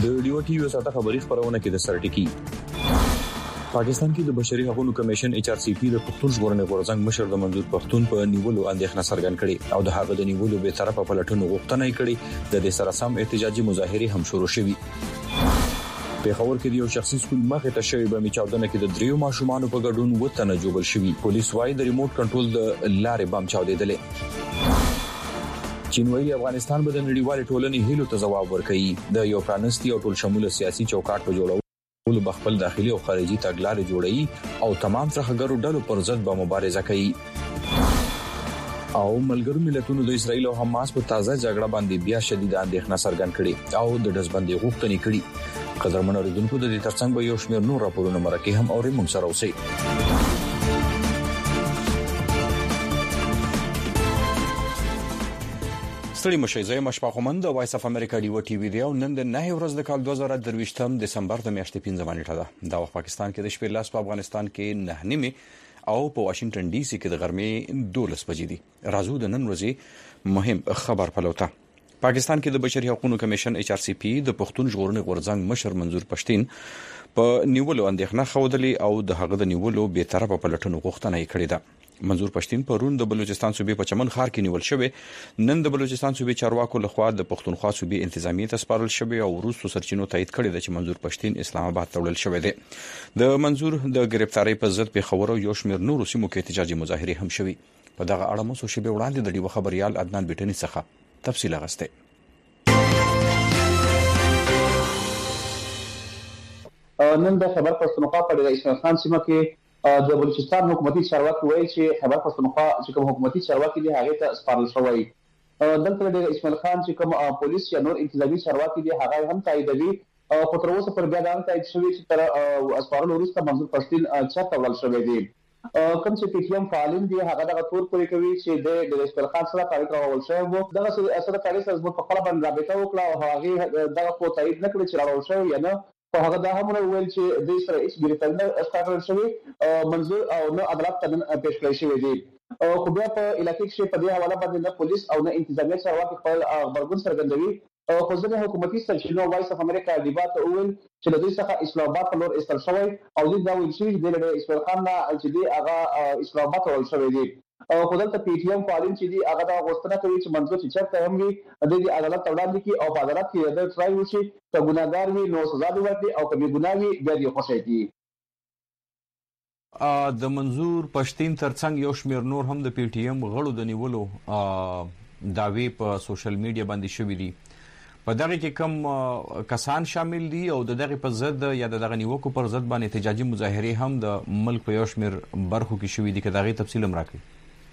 د ډیو ټي وی ساته خبري خبرونه کې د سرټکی پاکستان کې د بشري حقوقو کمیشن ایچ ار سی پی د پښتون ژغورنې غورځنګ مشر د منظور پښتون په نیولو اندېښنه څرګند کړي او د هغه د نیولو به طرفه پلټونو غوښتنه کړي د دې سره سم احتجاجي مظاهره هم شروع شوې پیښور کې د یو شخصي سکول مخې ته شوی بمي چاودنه کې د دریو ماشومان په ګډون وطن جوړل شوی پولیس وايي د ریموټ کنټرول د لارې بم چاودېدلې چین ویلي افغانستان به د نړیوال ټولنې هیلو ته ځواب ورکړي د یو پرانستي او ټول شموله سیاسي چوکاټ په جوړولو بخپل داخلي او خارجي تګلارې جوړي او تمام څرخګرو ډلو پر ضد به مبارزه کوي او ملګرو ملتونو د اسرایل او حماس په تازه جګړه باندې بیا شدید اندېښنه څرګند کړي او د دزبندۍ غوښتنې کړي قدرمن اوریدونکو د دې ترڅنګ به یو شمېر نور راپورونه مرکه هم اوري موږ سره اوسئ ستړي مشي زه مشفق خومند د وایس اف امریکا ډیو ټي وی دی او نن د 9 ورځ د کال 2023 دسمبر د میاشتې 15 نیټه ده دا وخت پاکستان کې د شپې لاس په افغانستان کې 9 نیمه او په واشنگټن ډي سي کې د غرمې 12 بجې دي راځو د نن ورځې مهم خبر پلوته پاکستان کې د بشري حقوقو کمیشن ایچ ار سی پی د پښتون ژغورنې غورځنګ مشر منظور پښتين په نیولو اندېښنه خوده او د هغه د نیولو به طرفه پلټونو غوښتنه کړې ده منظور پښتين پرون د بلوچستان صوبې په چمن خار کې نیول شوی نن د بلوچستان صوبې چارواکو لخوا د پښتونخوا صوبې انتظامی ته سپارل شوی او روسو سرچینو تایید کړی دی چې منظور پښتين اسلام آباد ته وړل شوی دی د منظور د گرفتاری په ضد په خبرو یو شمېر نور سیمو کې احتجاجي مظاهره هم شوی په دغه اړه مو سو شبي وړاندې د ډیو خبريال عدنان بیٹنی څخه تفصیل غسته نن د خبر پښتونخوا په ډیره اسماعیل خان سیمه کې د بلوچستان حکومتي چارواکي وایي چې خبر پښتونخوا چې کوم حکومتي چارواکي دي هغه ته سپارل شوی دلته ډیره اسماعیل خان چې کوم پولیس یا نور انتظامی چارواکي دي هغه هم تاییدوي او په تر اوسه پر بیا دا تایید شوی چې تر اسپارل وروسته منظور پښتين چاته وړل شوی دی کوم چې پی ټی ایم فعالین دي هغه دغه تور پورې کوي چې د اسماعیل خان سره تاریخ راول شوی وو دغه سره تاریخ سره په خپل باندې رابطه وکړه او هغه دغه کو تایید نکړي چې راول شوی یا نه په هغه دا هم ویل چې د اسرائیل ګریفل نه اسقاطول شوی منظور او نه عدالت ته پیښ کړی شوی دی خو بیا په علاقې کې په دې حواله باندې نه پولیس او نه انتظامی چارواکي خپل خبرګون څرګندوي خو ځینې حکومتي سرچینو وایس اف امریکا ډیبات ویل چې د دې څخه اسلام آباد په لور استل شوی او دا ویل شوی چې د اسماعیل خان نه چې دی هغه اسلام آباد ورول شوی دی خو دلته پی ټی ایم فعالین چې دی هغه دا غوښتنه کوي چې منظور چې چرته هم وي د عدالت وړاندې کی او په عدالت کې د ټرای وشي که ګناګار وي نو سزا دی ورکړي او که بې ګناه وي بیا دې خوشی کی د منظور پښتين ترڅنګ یو شمېر نور هم د پی ټی ایم غړو د نیولو داوی په سوشل میډیا باندې شوې دي په دغه کې کم کسان شامل دي او دغه په ضد یا دغه نیوکو پر ضد باندې احتجاجي مظاهره هم د ملک په یو شمېر برخو کې شوې دي که دغه تفصیل هم راکړي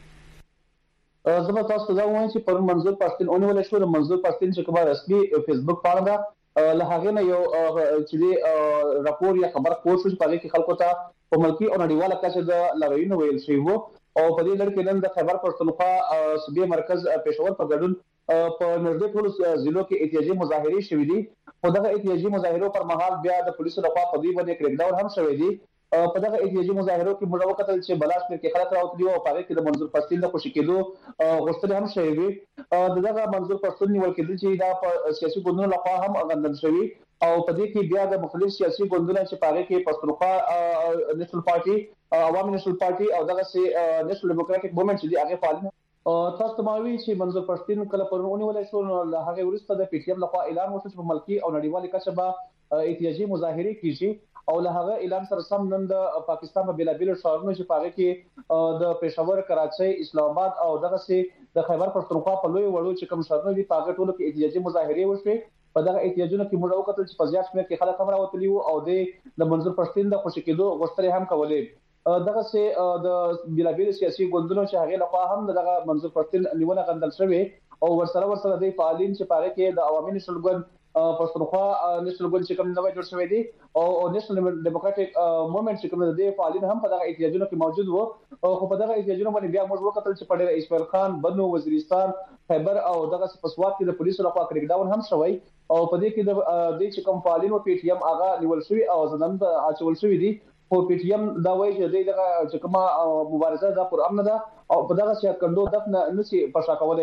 زما تاسو دا وایم چې پر منظور پښتين اونول شو منظور پښتين چې کومه رسمي فیسبوک پاڼه ده له هغه نه یو چې راپور یا خبر پوسټ شو په کې خلکو ته په ملکی او نړیواله کچه د لغوینو ویل شوی وو او په دې لړ کې نن د خبر پښتونخوا صوبې مرکز پېښور په ګډون په نږدې ټول ضلعو کې احتجاجي مظاهره شوې دي خو دغه احتجاجي مظاهرو پر مهال بیا د پولیسو لخوا په دې باندې کریک ډاون هم شوی دی په دغه احتجاجي مظاهرو کې موږ وکړل چې بلاشمیر کې خلک راوتلي او په هغه کې د منظور پښتين د خوشی کېدو غوښتنې هم شوې وي دغه منظور پښتين نیول کېدل چې دا په سیاسي ګوندونو لخوا هم غندل شوی او په دې کې بیا د مختلف سیاسي ګوندونو چې په هغه کې پښتونخوا نېشنل پارټي عوامي نېشنل پارټي او دغه سي نېشنل ډیموکراټک موومېنټ چې هغه فعالین تاسو ته ماوي چې منظور پښتين کله پرونی ولې شو نو هغه ورسته د پی ټی ایم لخوا اعلان وشو چې په ملکی او نړیوالي کچه به احتجاجي مظاهره کیږي او له هغه اعلان سره سم نن د پاکستان په بلابل شهرونو چې پاره کې د پېښور کراچۍ اسلام آباد او دغه سي د خیبر پښتونخوا په لوی وړو چې کوم شهرونه دي پاګه ټولو کې احتجاجي مظاهره وشوه په دغه احتجاجونو کې موږ وکړل چې په زیات شمېر کې خلک هم راوتلي وو او د منظور پښتين د خوشی کېدو غوښتنې هم کولې دغه سي د بلابل سیاسي ګوندونو چې هغه لخوا هم دغه منظور پښتين نیونه غندل شوی او ورسره د فعالین چې پاره کې د عوامي نېشنل ګوند پښتونخوا نېشنل ګوند چې کوم نوې جوړ شوی دی او نېشنل ډیموکراټک موومېنټ چې کوم د فعالین هم په دغه احتجاجونو کې موجود وو خو په دغه احتجاجونو باندې بیا موږ وکړل چې په ډېر اسماعیل خان بنو وزیرستان خیبر او دغه پسوات کې د پولیسو لخوا کریک ډاون هم شوی او په دې کې د چې کوم فعالین او پی ټی ایم هغه نیول شوی او ځنن اچول شوی دی خو پی ټی ایم دا وایي چې دغه چې کومه مبارزه دا پر امن ده او په دغه چې کندو دفن نشي پښا کولای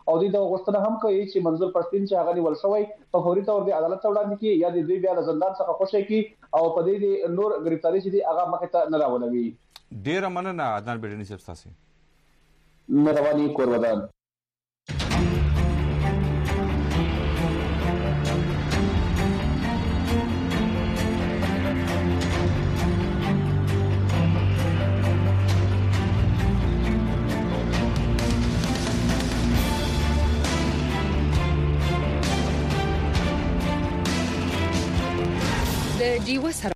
او د غوښتنه هم کوي چې منظور پښتين چې هغه نیول شوی په فوري تور د عدالت وړاندې کی یا د دوی بیا د زندان څخه خوشی کی او په دې نور گرفتاری چې دی هغه مخه ته نه راولوي. ډیر مننه عدنان بیډنی صاحب تاسو. مهرباني کورودان. د ډیوه سره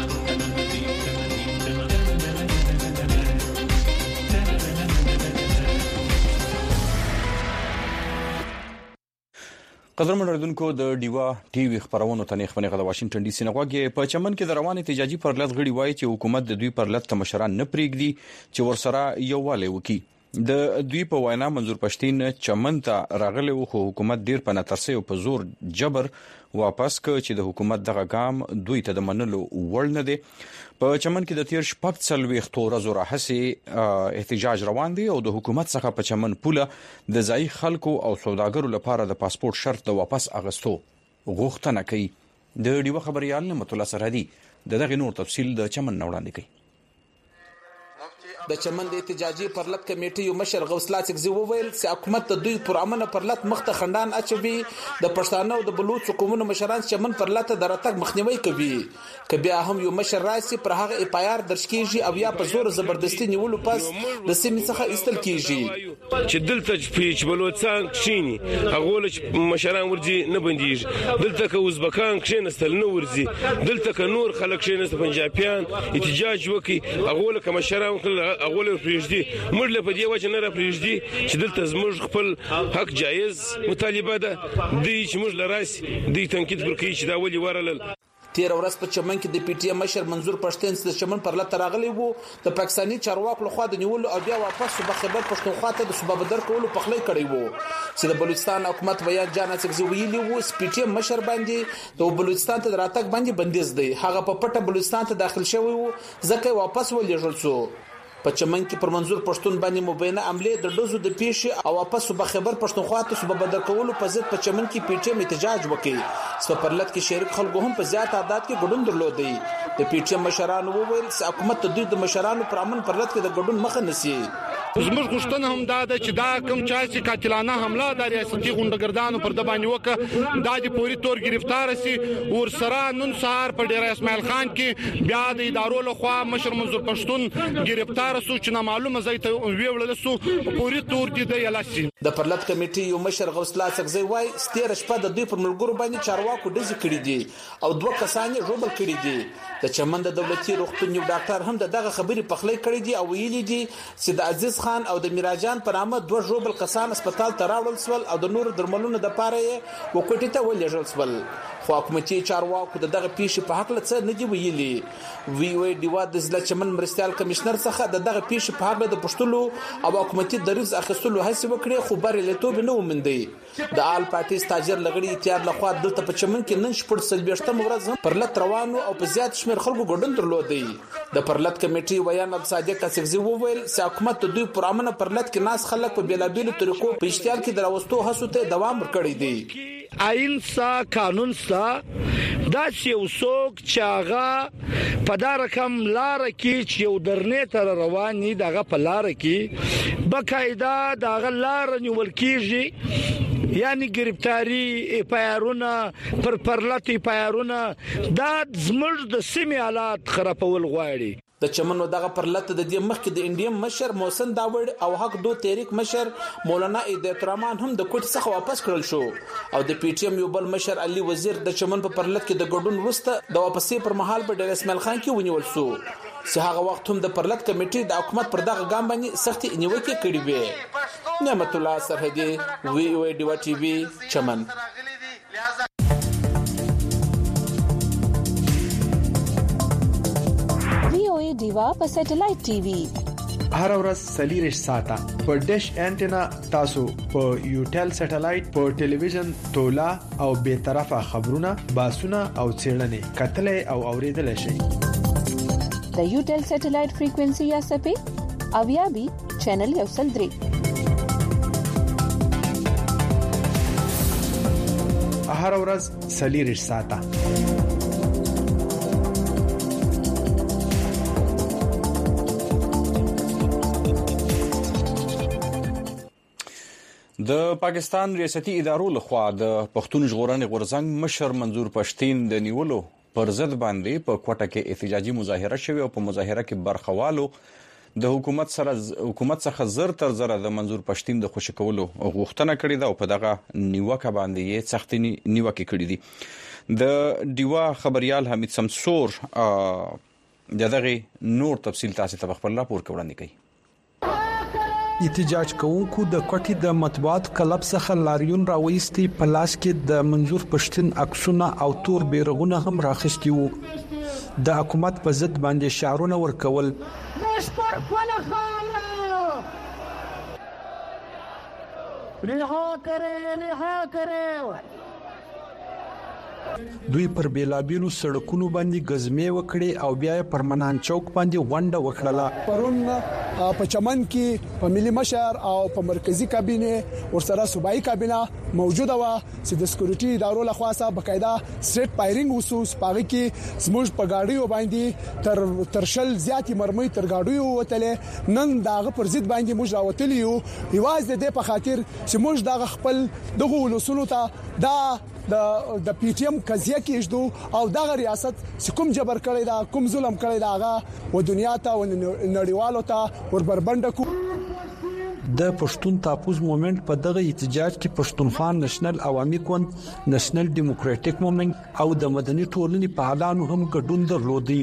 قدرمن اردوونکو د ډیوا ټي وي خبرونو ته نخبنه غو واشنگټن ډي سي نه غوږی په چمن کې د روان احتجاجي پرلط غړي وایي چې حکومت د دوی پرلط مشران نه پریږدي چې ورسره یووالی وکړي. د دوی په وینا منظور پښتين چمن ته راغلی و خو حکومت ډیر په نترسي او په زور جبر واپس ک چې د حکومت دغه ګام دوی ته د منلو وړ نه دی. په چمن کې د تیر شپږ څلويخ تور زوره حسي احتجاج روان دی او د حکومت څخه په چمن پوله د ځای خلکو او سوداګرو لپاره د پاسپورت شرط د واپس اغستو غوښتنه کوي. د ډیوه خبريال نعمت الله سرحدي دغه نور تفصیل د چمن وړاندې کوي. د چمن د احتجاجي پرلط کمیټې یو مشر غوث الله چکزي وویل چې حکومت د دوی پرامنه پرلط مخته خندان اچوي د پښتانه او د بلوچ حکومتونو مشران چمن پرلط د راتګ مخنیوي کوي. کبه هم یو مشر راسي پر هغه اپایر درش کیږي او یا په زور زبردستی نیولو پس د سیمې څخه ایستل کیږي چې دلته چې بلوچستان کښینی هغه مشران ورځي نه بنديږي دلته که ازبکان کښینستل نه ورځي دلته که نور خلک کښینست پنجابیان احتجاج وکي هغه که مشران اول پریږدي موږ له پدې وجه نه را پریږدي چې دلته زموږ خپل حق جایز مطالبه ده د چې موږ لراسي د تنقید پر کوي چې دا ولي ورلل. تیر ورځ په چمن کې د پی ټی ایم مشر منظور پښتين د چمن پر لټ راغلی وو د پاکستاني چارواکو له خوا د نیولو او بیا واپس صوبه خیبر پښتونخوا ته د صوبه بدر کولو په خلې کړی وو چې د بلوچستان حکومت بیان جان څخه ویلي وو پی ټی ایم مشر باندې د بلوچستان ته راتګ باندې بندیز دی هغه په پټه بلوچستان ته داخل شوی وو ځکه واپس ولېږل شو. په چمن کې پر منظور پښتون باندې مبینه عمله د ډوزو د پیښې او واپس صوبه خیبر پښتونخوا ته صوبه بدر کولو په ضد په چمن کې پی ټی ایم احتجاج وکړي. سو پرلط کې شریک خلکو هم په زیات تعداد کې ګډون درلودي. د پی ټی ایم مشرانو وویل چې حکومت د دوی د مشرانو پر امن پرلط کې د ګډون مخه نسی. زموږ غوښتنه هم دا ده چې دا کوم چا چې قاتلانه حمله د ریاستي غونډګردانو پر د باندې وکړه دا د پوری تور گرفتار سي ور سره نن سهار په ډیر اسماعیل خان کې بیا د ادارو له خوا مشر منظور پښتون گرفتار سو چې معلومه ځای ته ویول سو پوری تور دي د یلاسي. د پرلط کمیټې یو مشر غوث الله څخه وای ستیر شپه د دوی پر ملګرو باندې چارواکو ډزې کړې دي او دوه کسان یې ژوبل کړي دي. د چمن د دولتي روغتون یو ډاکټر هم دغه خبرې پخلی کړې دي او ویلي دي چې د عزیز خان او د میراجان پر نامه دوه ژوبل کسان هسپتال ته راوړل سول او د نور درملونو د پاره یې وکټی ته ولېږل سول. خو حکومتي چارواکو دغه پیښې په حق لڅ نه دی ویلي. وی ډیوا د ضلع چمن مرستيال کمشنر څخه دغه پیښې په حق د پښتلو او حکومتي دریز اخیستلو هڅه وکړي خو بر له توب نه ومندي. د آل پارټي ستاجر لغړي اتحاد لخوا دلته په چمن کې نن شپږ سلبيشتم ورځ پرلط روانو او په زیات شمیر خلکو ګډون درلودي. د پرلط کمیټې ویان عبد صادق کاسغزي وویل چې حکومت د دوی پر امنه پرلط کې ناس خلک په بیلابیلو طریقو په اشتعال کې دراوستو هڅو ته دوام ورکړی دی. آئین سا قانون سا دا چې وسوک چاغه په دا رقم لار کې چې یو درنې تر رواني دغه په لار کې بقاعده دغه لار نیول کیږي یعنی گرفتاری پیارونه پر پرلط پیارونه دا زمړ د سیمې حالات خرابول غواړي. د چمن دغه پرلط د دې مخکې د انډیم مشر محسن داوړ او حق دو تحریک مشر مولانا ایدیت الرحمن هم د کوټ څخه واپس کړل شو او د پی ټی ایم یو بل مشر علي وزیر د چمن په پرلط کې د ګډون وروسته د واپسې پر مهال په ډیر اسماعیل خان کې ونیول شو چې هغه وخت هم د پرلط کمیټې د حکومت پر دغه ګام باندې سختي نیوکه کړې وې. نعمت الله سرحدي وی او ډیوا ټي وي چمن. ډیوا په سټلایټ ټي وي هر ورځ سلیریش ساته په ډیش انټینا تاسو په یوټل سټلایټ په ټلویزیون تولا او به طرفه خبرونه باسونه او چیرلنې کتلې او اوریدل شي. د یوټل سټلایټ فریکوئنسي یا سپې او یا بي چینل یو سل 3 هر ورځ 4 ساعته. د پاکستان ریاستي ادارو لخوا د پښتون ژغورنې غورځنګ مشر منظور پښتين د نیولو پر ضد باندې په کوټه کې احتجاجي مظاهره شوه او په مظاهره کې برخوالو د حکومت څخه زر تر زر د منظور پښتين د خوشی کولو غوښتنه کړې ده او په دغه نیوکه باندې یې سختي نیوکه کړې دي. د ډیوا خبريال حمید سمسور دغه نور تفصیل تاسو ته خپل راپور وړاندې کوي. احتجاج کوونکو د کوټې د مطبوعات کلب څخه لاریون راوېستي، په لاس کې د منظور پښتين عکسونه او تور بیرغونه هم راخستي وو. د حکومت په ضد باندې شعارونه ورکول. دوی پر بیلابیلو سړکونو باندې غزمې وکړي او بیا پر منان چوک باندې ونډه وکړه. پرون په چمن کې په ملي مشر او په مرکزی کابینه ورسره صوبایي کابینه موجوده و چې د سکیورټي ادارو لخوا سره بقاعده سټریټ فایرینګ وسوس پاغي کې زموږ په گاډیو باندې ترشل زیاتی مرمۍ تر گاډیو وتلې. نن داغه پر ضد باندې موږ راوتلی یو یوازې د په خاطر چې موږ دغه خپل دغه ولسونو ته د پی ټی ایم قضیه کې اجدو او دغه ریاست کوم جبر کړی دا کوم ظلم کړی دا هغه و دنیا ته و نړیوالو ته وربربند کو. د پښتون تاپوز موومېنټ په دغه احتجاج کې پښتونخوا نېشنل عوامي ګوند، نېشنل ډیموکراټک موومېنټ او د مدني ټولنې په اعلانو هم ګډون درلودي.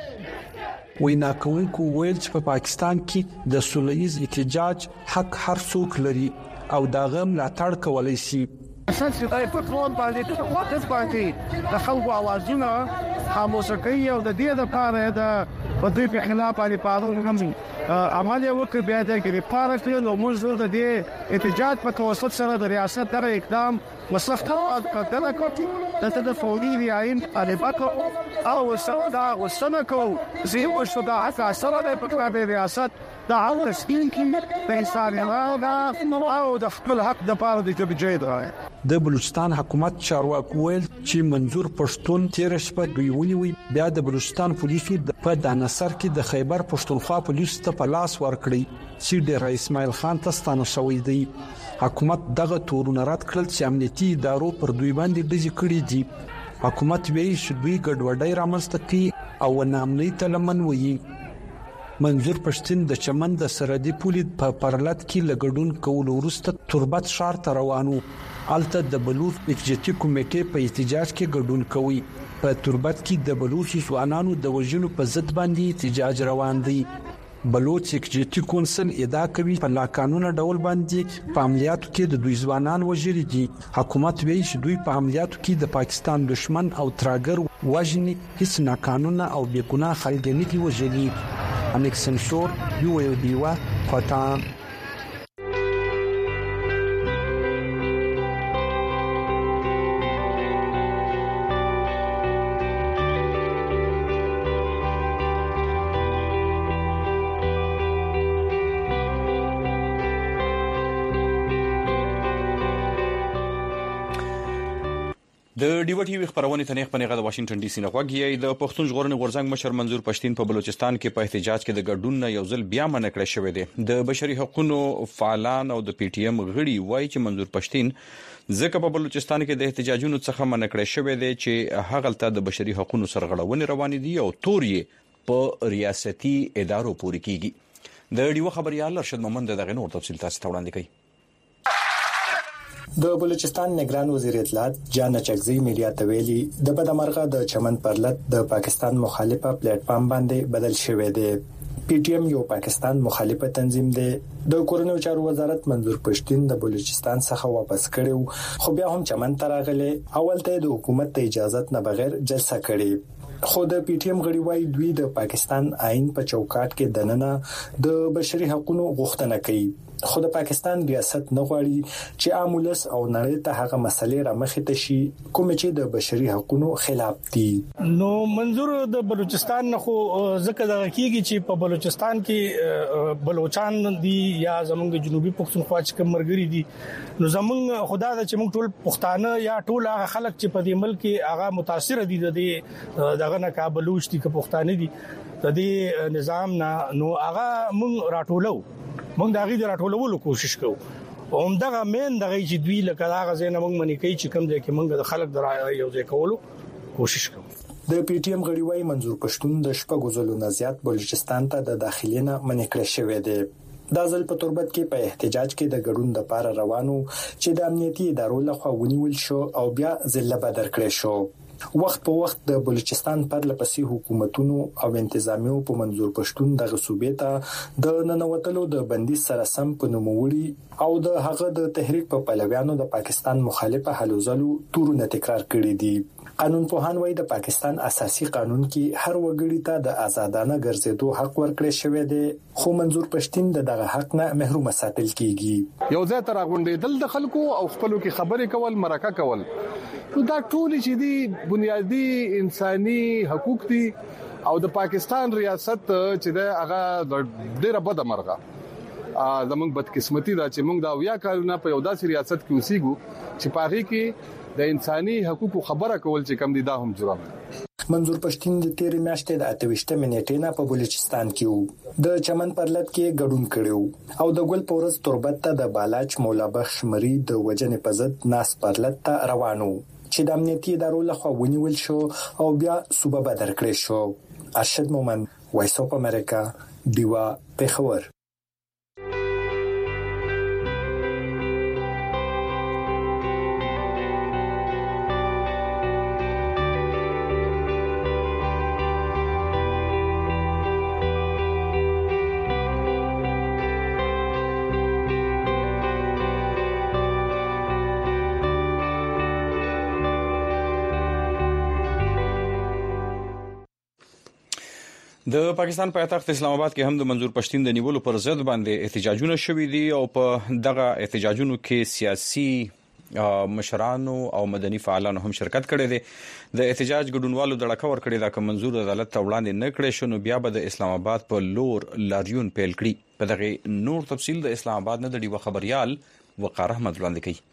وینا کوونکو ویل چې په پاکستان کې د سولهییز احتجاج حق هر څوک لري او دا غم لا تړ کولای شي. اساسي د پټرول باندې د وخت باندې د خلکو اوازونه خاموشه کوي او د دې لپاره د په دې په خلاف باندې پاره هم عمل وکړي. بیا د کې لپاره چې نو موږ د دې احتجاج په توسط سره د ریاست در اقدام وسختات کړل کوي د فوري ریاین البته او وسنه کو زه او شدا اثر د په ریاست دا اول سپین کې په حساب او د خپل حق د پاره د توجید راي. د بلوچستان حکومت چارواکو ویل چې منظور پښتون 13 شپه دوی ونیوي. بیا د بلوچستان پولیسو په دانسر کې د خیبر پښتونخوا پولیسو ته په لاس ورکړی چې د اسماعیل خان ته ستانه شوی دی. حکومت دغه تورونه رد کړل چې امنیتي ادارو پر دوی باندې ډزې کړې دي. حکومت ویلي چې دوی ګډوډي رامنځته کوي او نامنۍ ته لمن وایي. منظور پښتين د چمن د سرحدي پولې په پرلط کې لګډون کول وروسته تربت شهر ته روانو. الته د بلوچ اکجتي کمیټې په احتجاج کې ګډون کوي. په تربت کې د بلوچ ځوانانو د وژنو په ضد باندې احتجاج روان دی. بلوچ اکجتي کونسل ادعا کوي په لا قانوني ډول باندې په عملیاتو کې د دوی ځوانان وژلي دي. حکومت وایي چې دوی په عملیاتو کې د پاکستان دشمن او تراګر وژني هیڅ ناقانونه او بې ګناه خلک نه دي وژلي. حمید سمسور یو دیوا کوټه. د ډیو ټي وی خبرونه ته نه خبرونه د واشنگټن ډي سي نه غوږی د پښتون ژغورنې غورځنګ مشر منظور پښتين په بلوچستان کې په احتجاج کې د ګډون یو ځل بیا منع کړی شوی دی. د بشري حقوقو فعالان او د پی ټی ایم غړي وایي چې منظور پښتين ځکه په بلوچستان کې د احتجاجونو څخه منع کړی شوی دی چې هغه ته د بشري حقوقو سرغړونې روان دي او تور یې په ریاستي ادارو پورې کیږي. د ډیو خبريال ارشد محمد دغه نور تفصیل تاسو ته وړاندې کوي. د بلوچستان نگران وزیر اطلاعات جان چکزی میډیا ته ویلي د بدمرغه د چمن پرلط د پاکستان مخالفه پلیټ فارم باندې بدل شوی دی. پی ټی ایم یو پاکستان مخالفه تنظیم دی. د کورونو چارو وزارت منظور پښتين د بلوچستان څخه واپس کړو خو بیا هم چمن ته راغلی. اول ته د حکومت ته اجازه نه بغیر جلسه کړې. خو د پی ټی ایم غړي وايي دوی د پاکستان آئین په چوکاټ کې دننه د بشري حقوقو غوښتنه کوي خو د پاکستان ریاست نه غواړي چې عامولس او نړۍ ته هغه مسلې را مخې ته شي کوم چې د بشري حقوقو خلاف دي. نو منظور د بلوچستان نه خو ځکه دا کیږي چې په بلوچستان کې بلوچستان دي یا زمونږ د جنوبي پښتونخوا چې کوم مرګري دي نو زمونږ خدا د چې موږ ټول پښتانه یا ټول هغه خلک چې په دې ملک هغه متاثر دي دغه نه کابلوش دي که پښتانه دي د دې نظام نه نو هغه موږ راټولو موږ د هغه راټولولو کوشش کوو او همدغه مین دغه چې دوی لکه هغه ځای نه موږ منې کوي چې کوم ځای کې موږ د خلک د یو ځای کولو کوشش کوو. د پی ټی ایم غړي وايي منظور پښتون د شپږ ځلونو زیات بلوچستان ته د داخلينه منې کړی شوی دی. د ځل په تربت کې په احتجاج کې د ګډون لپاره روانو چې د امنیتي ادارو لخوا ونیول شو او بیا ځله بدر کړی شو. وخت په وخت د بلوچستان پر لپسې حکومتونو او انتظامیو په منظور پښتون د غصوبې ته د ننوتلو د بندي سره سم په نوموړي او د هغه د تحریک په پلویانو د پاکستان مخالفه هلو ځلو تورونه تکرار کړي دي. قانون پوهان وايي د پاکستان اساسي قانون کې هر وګړي ته د آزادانه ګرځېدو حق ورکړی شوی دی خو منظور پښتون دغه حق نه محروم ساتل کیږي. یو ځای تر غونډې د خلکو او خپلو کې خبرې کول مرکه کول دا ټول چې دي بنیادی انساني حقوق دي او د پاکستان ریاست چې د هغه ډیره بده مرغه زموږ بدقسمتي دا چې موږ دا ویا کارونه په یو داسې ریاست کې اوسېګو چې پاره کې د انساني حقوقو خبره کول چې کم دي دا هم جرم. منظور پښتون د تیر میاشتې د 28 منټې نه په بلوچستان کې وو د چمن پرلط کې ګډون کړو او د ګل پورز تربت ته د بالاچ مولا بخش مری د وجنې په ضد ناس پرلط ته روانو چې د امنیتي ادارو لخوا ونیول شو او بیا صوبه بدر کړی شو. ارشد مومن وایس اف امریکا دیوا پېښور. د پاکستان پایتخت اسلام آباد کې هم د منظور پښتون د نیولو پر ضد باندې احتجاجونه شوې دي او په دغه احتجاجونو کې سیاسي مشرانو او مدني فعالانو هم شرکت کړي دي. د احتجاج ګډونوالو د لکه ور کړي دا که منظور عدالت ته وړاندې نه کړي شنو بیا به د اسلام آباد په لور لاریون پیل کړي. په دغه نور تفصیل د اسلام آباد نه د ډیوه خبريال وقار احمد وړاندې کوي.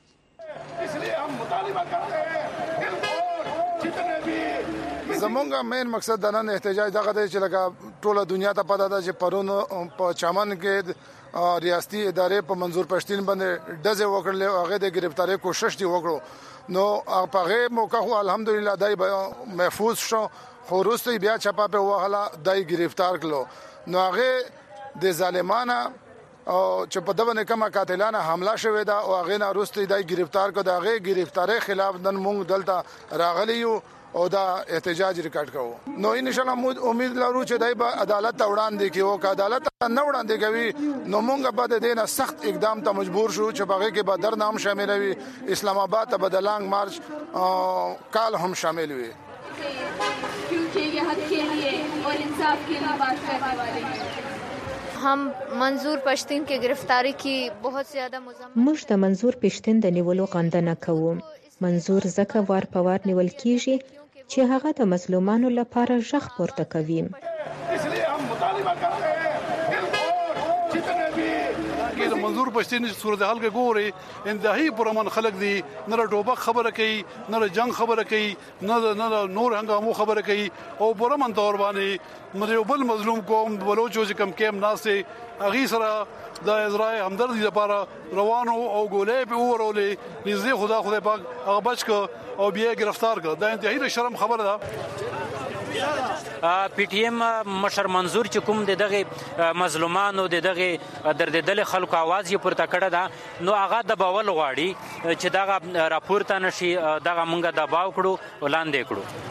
زمونږ مین مقصد د نن احتجاج دغه دی چې لکه ټوله دنیا ته پته ده چې پرون په چمن کې ریاستي ادارې په منظور پښتون باندې ډزې وکړلې او هغه د گرفتاری کوشش دی وکړو نو په هغه موقع خو الحمدلله دای محفوظ شو خو وروسته بیا چپا په وهله دای گرفتار کړلو نو هغه د ظالمانه او چې په دغه کومه قاتلانه حمله شوې ده او هغه نه وروسته دای گرفتار کړ دا هغه گرفتاری خلاف نن موږ دلته راغلیو او دا احتجاج ریکارډ کوو نو ان شاء الله امید لرو چې دای په عدالت ته وړاندې کیو که عدالت نه وړاندې کوي نو مونږ به د دې نه سخت اقدام ته مجبور شو چې باغې کې به درنام شامل وي اسلام آباد ته بدلانګ مارچ کال هم شامل وي کیونکہ یہ حق کے لیے اور انصاف کے لیے بات کرنے والے ہیں हम منظور پښتون کې گرفتاری کی बहुत زیاده مزمت موږ د منظور پښتون د نیولو غندنه کوو. منظور زکه وار په وار نیول کیږي چې هغه د مظلومانو لپاره ژغ پورته کوي. د منظور پښتون صورتحال کې ګوري انتهایی پرمن خلک دي نه ټوبک خبره کوي نه جنگ خبره کوي نه نور هنګامو خبره کوي او پرمن تور باندې مریو بل مظلوم قوم بلوچو چې کم کېم ناسه اغي سره د ازرای همدردی لپاره روانو او ګولې په ورولې نږدې خدای پاک هغه بچ کو او بیا گرفتار کو دا انتهایی شرم خبره ده. پی ټی ایم مشر منظور چې کوم دغه مظلومانو دغه درددل خلکو आवाज یې پورته کړه دا نو هغه د باول غواړي چې دغه راپورته نشي دغه مونږه دباو کړو ولاندې کړو.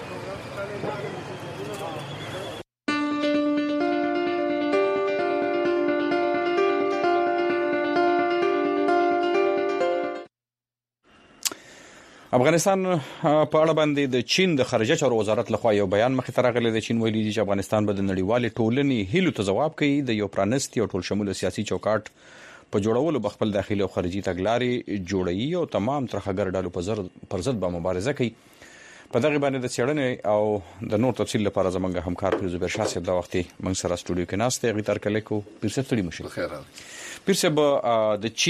افغانستان په اړه باندې د چین د خارجه چارو وزارت لخوا یو بیان مخې ته راغلی د چین ویلي چې افغانستان به د نړیوالې ټولنې هیلو ته ځواب کوي د یو پرانستي او ټول شموله سیاسي چوکاټ په جوړولو بخپل داخلي او خارجي تګلارې جوړوي او تمام ترخګر ډالو پر ضد به مبارزه کوي. په دغه باندې د څېړنې او د نور تفصیل لپاره زمونږ همکار پیر زبیر شاه صاحب دا وخت موږ سره سټوډیو کې ناست دی. غیتر کله کو پیر صاحب ستړي مشه. خیر پیر صاحب د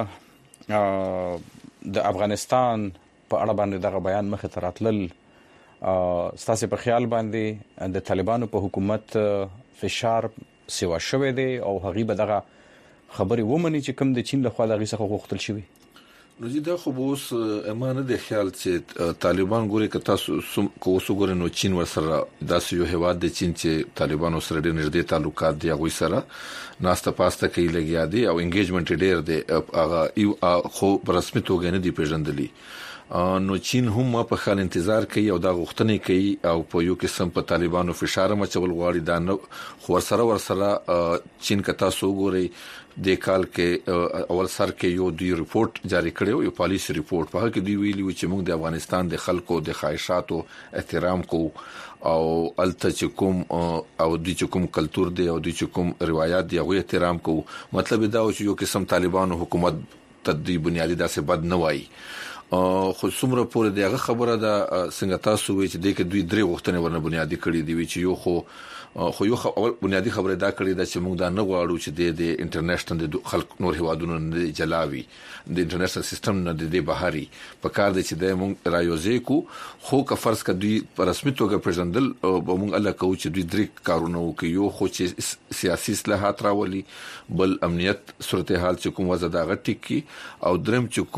چین د افغانستان په اړه باندې دغه بیان مخې ته راتلل ستاسو په خیال باندې د طالبانو په حکومت فشار سیوا شوه دی او هغه به دغه خبري ومني چې کوم د چین له خوا دغه څخه غوښتل شوی؟ نو دا خو اوس امانه د خیال چې طالبان ګوري که تاسو کوسو ګوري نو چین ورسره داسې یو هواد د چین چې طالبانو سره ډېر نږدې تعلقات دي هغه سره ناسته پاسته کوي لګیا دي او انګیجمنت ډېر دی هغه خو په رسمي توګه نه دی پیژندلی. نو چین هم په خال انتظار کوي او دا غوښتنې کوي او په یو قسم په طالبانو فشار مچول غواړي دا نو خو ورسره چین که تاسو ګوري د کال کې اول سر کې یو دی ریپورت جاری کړو یو پالیسی ریپورت په هغه کې دی ویلي چې موږ د افغانستان د خلکو د خواهشاتو احترام کو او الته چې کوم او د چې کوم کلچر دی او د چې کوم روایت دی هغه احترام کو. مطلب دا و چې یو قسم طالبانو حکومت تدوی بنیادی داسې بد نه وای خو څومره پورې دغه خبره ده څنګه تاسو وی چې د کې دوی درې غوښتنې ورنه بنیادی کړې دی چې یو خو یو اول بنیادی خبره دا کړې ده چې موږ دا نه غواړو چې د انټرنیشنل د خلک نور هوادونو نه جلاوي د انټرنیشنل سیستم نه د بهاري په کار دي چې د موږ رايوځي کو خو که فرض کړي دوی په رسمي توګه پرځندل به موږ الله کوو چې دوی درې کارونه وکړي یو خو چې سیاسي اصلاحات راولي بل امنیت صورتحال چې کوم وضع دا غټي کی او درم چې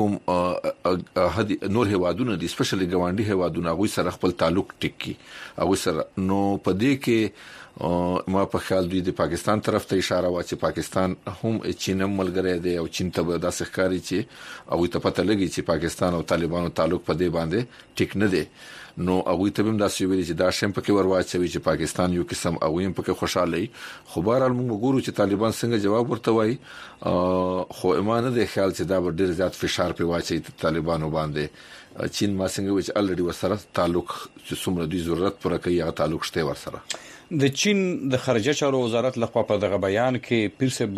کوم نور هوادونو دي سپیشلی ګاونډي هوادونو غوي سره خپل تعلق ټکی او سره نو په دې کې ما په خیال دوی د پاکستان طرف ته اشاره وا چې پاکستان هم چین ملګری دی او چین ته د ښکاری چې او ته پته لګي چې پاکستان او طالبانو تعلق په دې باندې ټیک نه دی. نو هغه ته هم دا سوي چې دا شم پکې ورواچوي چې پاکستان یو قسم او هم پکې خوشاله خو بهرحال موږ ګورو چې طالبان څنګه جواب ورته وایي خو ایمانه د خیال چې دا ډېر زیات فشار په واچي طالبانو باندې چین ما څنګه وچ الریډي ورسره تعلق چې څومره دوی ضرورت پر کوي هغه تعلق شته ورسره. د چین د خارجه چارو وزارت لخوا په دغه بیان کې پیر صاحب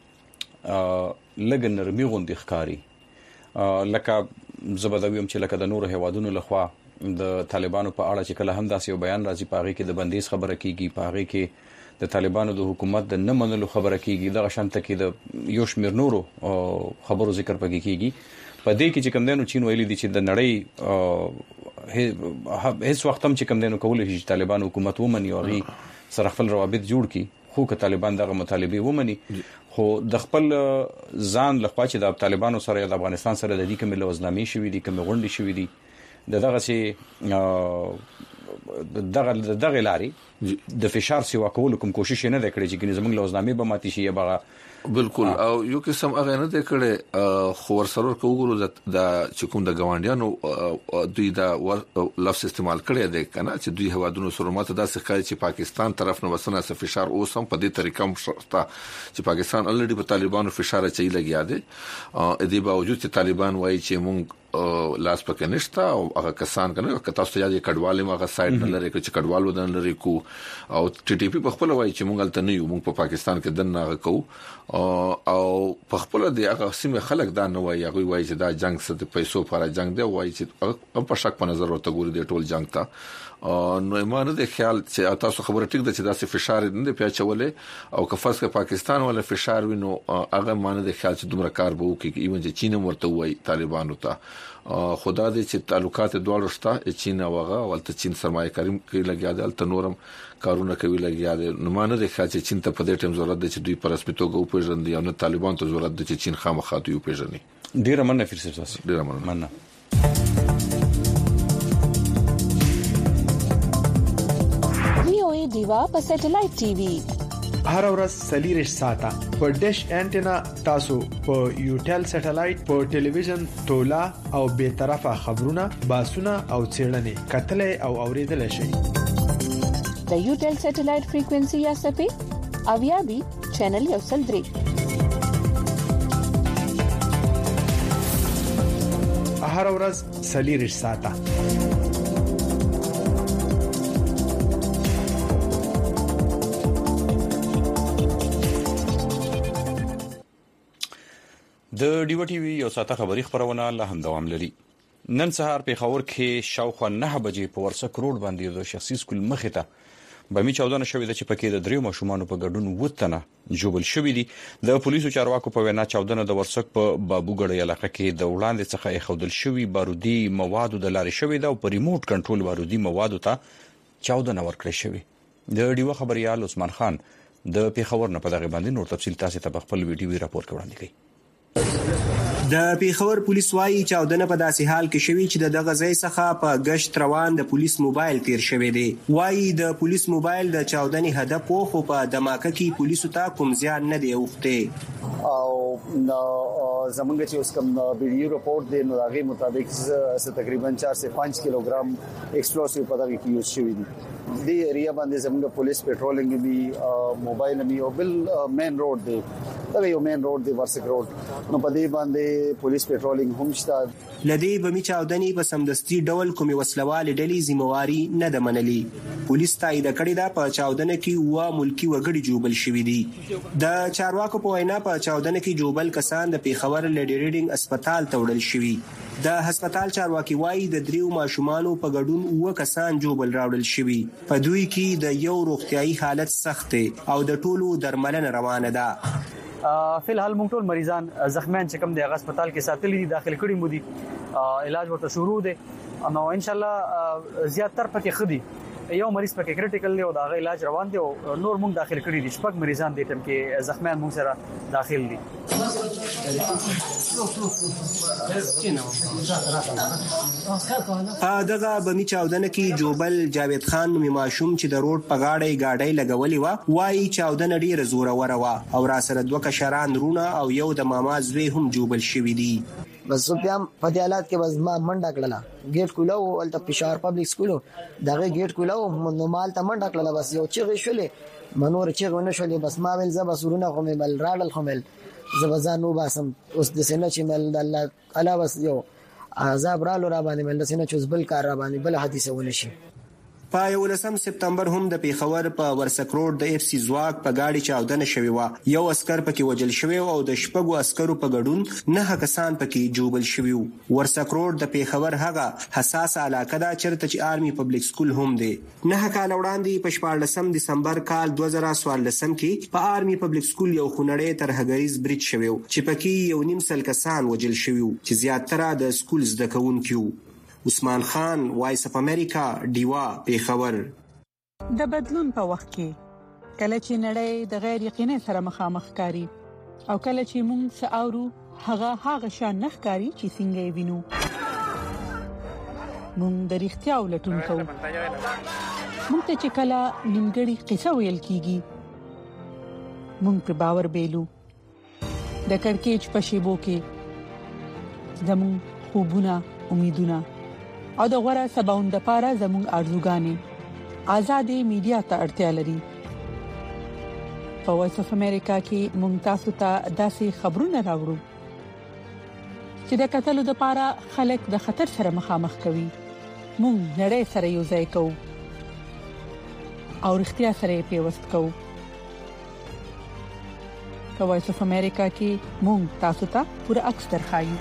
لګ نرمي غوندي ښکاری لکه زبدویم چې لکه د نور هوادونو لخوا د طالبانو په اړه چې کله هم داسې یو بیان راځي پاغي کې د بندیز خبره کیږي پاغي کې د طالبانو د حکومت د نه منلو خبره کیږي دغه شانته کې د یو شمیر نورو خبرو ذکر پکې کیږي. په دې کې چې کوم دینو چین ویلي دي چې د نړۍ هیڅ وخت هم چې کوم دینو کولای شي طالبان حکومت ومني او غي سره خپل روابط جوړ کړي خو که طالبان دغه مطالبه ومني خو د خپل ځان لخوا چې د طالبانو سره د افغانستان سره د دې کوم لوزنامې شوې دي کوم غونډې شوې دي دغه سي دغه لاري د فشار سیوا کول کوم کوشش نه وکړي چې زموږ لوزنامې به ماتي شي یا بالکل او یو قسم هغه نه د کړه خو ورسره کوګورو د چکم د ګوانډیانو دوی دا لفظ استعمال کړی دی کنه چې دوی هوادونو سره ماته دا څه چې پاکستان طرف نو وسنه فشار اوس هم په دې طریقه مشرتا چې پاکستان الریډي په طالبانو فشار چي لګیا دی دې باوجود چې طالبان وایي چې مونږ لاس پکې نشته او هغه کسان کنه که تاسو یاد کډوالې ماغه سایت نه لري چې کډوال ودان لري کو او ټي ټي پی په خپل وایي چې مونږ تل نه یو مونږ په پاکستان کې دنه کو او په خپل د هغه سیمه خلک دا نه وایي هغه وایي چې دا جنگ څه د پیسو لپاره جنگ دی وایي چې په شک په نظر ورته ګوري د ټول جنگ ته نو ایمانه د خیال چې تاسو خبره ټیک ده چې دا فشار نه دی پیاچولې او که فرض کې پاکستان ولا فشار وینو هغه مانه د خیال چې دومره کار به وکړي ایون چې چین ورته وایي طالبانو ته خدا دې چې تعلقات دواړو شته چین او هغه ولته چین سرمایه کاری کوي لګیا دي الته نورم کارونه کوي لګیا دي نو مانه د خیال چې چین ته په دې ټیم ضرورت ده چې دوی پر رسمي توګه وپیژندي او نه طالبان ته ضرورت ده چې چین خامخا دوی وپیژني. ډیره مننه فیصل تاسو ډیره مننه. VOA دیوا په سټلایټ ټي وي هر ورځ سلیریش ساته په ډیش انټینا تاسو په یوټل سټلایټ په ټلویزیون تولا او به طرفه خبرونه باسونه او چیرلنې کتلې او اوریدل شي. د یوټل سټلایټ فریکوئنسي یا سپی اویا بي چینل یو سل درې هر ورځ 4 ساعته. د ډیو ټي وی یو ساته خبری خبرونه له هم دوام لري. نن سهار په خبر کې شاوخوا 9 بجې په ورسک روډ باندې د شخصي سکول مخې ته بمی 14 شوې د چې پکې د دریو ماشومان په ګډون وتنه جوبل شوې دي. د پولیسو چارواکو په وینا 14 د ورسک په بابوګړی علاقې کې د وړاندې څخه خودل شوی بارودي مواد د لارې شوې ده او په ریموټ کنټرول بارودي مواد ته 14 ورکړې شوی. د ډیو خبريال عثمان خان د پیښور نه په دغه باندې نور تفصیل تاسو ته په خپل ویډیو راپور وړاندې کوي. د پیښور پولیس وايي چاودنه په داسې حال کې شوی چې دغه ځای څخه په گشت روان د پولیس موبایل تیر شوی دی. وايي د پولیس موبایل د چاودنې هدف وو خو په دماکه کې پولیسو ته کوم زیان نه دی اوخته او زمونږ چې اوس کوم ویډیو رپورت دی نو هغه مطابق تقریبا 4 سے 5 کیلوګرام ایکسپلوسیو په دغه کې یوز شوی دی. د ایریا باندې زمونږ پولیس پټرولینګ دی موبایل می او بل مین روډ دی دا یو مین روډ دی ورسک روډ نو په دې باندې پولیس پټرولینګ هم شته. لدی بمی چاودنې په سمدستي ډول کومي وسلوال ډلې ذمہواری نه ده منلي. پولیس تایید کړی دا په چاودنه کې وا ملکی وګړي جوبل شوی دي. د چارواکو په وینا په چاودنه کې جوبل کسان د پیښور لیډي ریډینګ هسپتال ته وړل شوی. د هسپتال چارواکي وایي د دریو ماشومانو په ګډون و کسان جوبل راوړل شوی. په دوی کې د یو روغتيایي حالت سخت او د ټولو درملنه روانه ده. فلحال موږ ټول مریضان زخمیان چې کوم د هسپتال کې ساتلي دي داخل کړي مو دي علاج ورته شروع دي نو ان شاء الله زیاتره پکې خدي یو مریض پکې کریټیکل دی او دا علاج روان دي او نور موږ داخل کړي دي شپږ مریضان دي تم کې زخمیان موږ سره داخل دي. دغه بمی چاودنه کې جوبل جاوید خان نومي ماشوم چې د روډ په غاړې گاډۍ لګولې و وايي چاودنه ډیره زوره وه او را سره دوه کشران رونه او یو د ماما زوی هم جوبل شوی دي. بس بیا په دې حالات کې بس ما منډه کړله گیټ کولاو ولته پېښور پبلک سکول دغه گیټ کولاو نو مال ته منډه کړله بس یو چیغې شولې منور چیغې نه شولې بس ما ویل زه بسورونه خو مې بل راډل خو مې زبزانو باسم اوس د سینه چې مل الله الا بس یو عذاب رالو را باندې مل د سینه چې بل کار را باندې بل حدیث ونشي. په 11 سپتمبر هم د پیښور په ورسک روډ د اف سی زواک په گاډي چاودنه شوی و. یو عسكر پکې وجل شوی او د شپږو عسکرو په ګډون 9 کسان پکې جوبل شوی. ورسک روډ د پیښور هغه حساس علاقه ده چرته چې آرمي پبلک سکول هم دی. 9 کال وړاندې په 14 دسمبر کال 2014 کې په آرمي پبلک سکول یو خونړی ترهګریز بریټ شوی چې پکې یو نیم سل کسان وجل شوی چې زیاتره د سکول زده کوونکو. عثمان خان وایس اف امریکا دیوا پیښور. د بدلون په وخت کې کله چې نړۍ د غیر یقیني سره مخامخ کاری او کله چې موږ ساورو هغه شان نخکاری چې څنګه وینو موږ د اړتیا ولټون کوو. موږ ته چې کله نیمګړی قصه ویل کیږي موږ په باور بیلو. د کڑکېچ په شیبو کې زموږ خوبونه امیدونه او د غوړه سباوند لپاره زموږ ارزوګانې آزادې میډیا ته اړتیا لري. په وایس اف امریکا کې موږ تاسو ته داسې خبرونه راوړو چې د قتل لپاره خلک د خطر سره مخامخ کوي. موږ نړۍ سره یو ځای کوو او اړتیا سره پیوست کوو. په وایس اف امریکا کې موږ تاسو ته پوره عکس درخایو.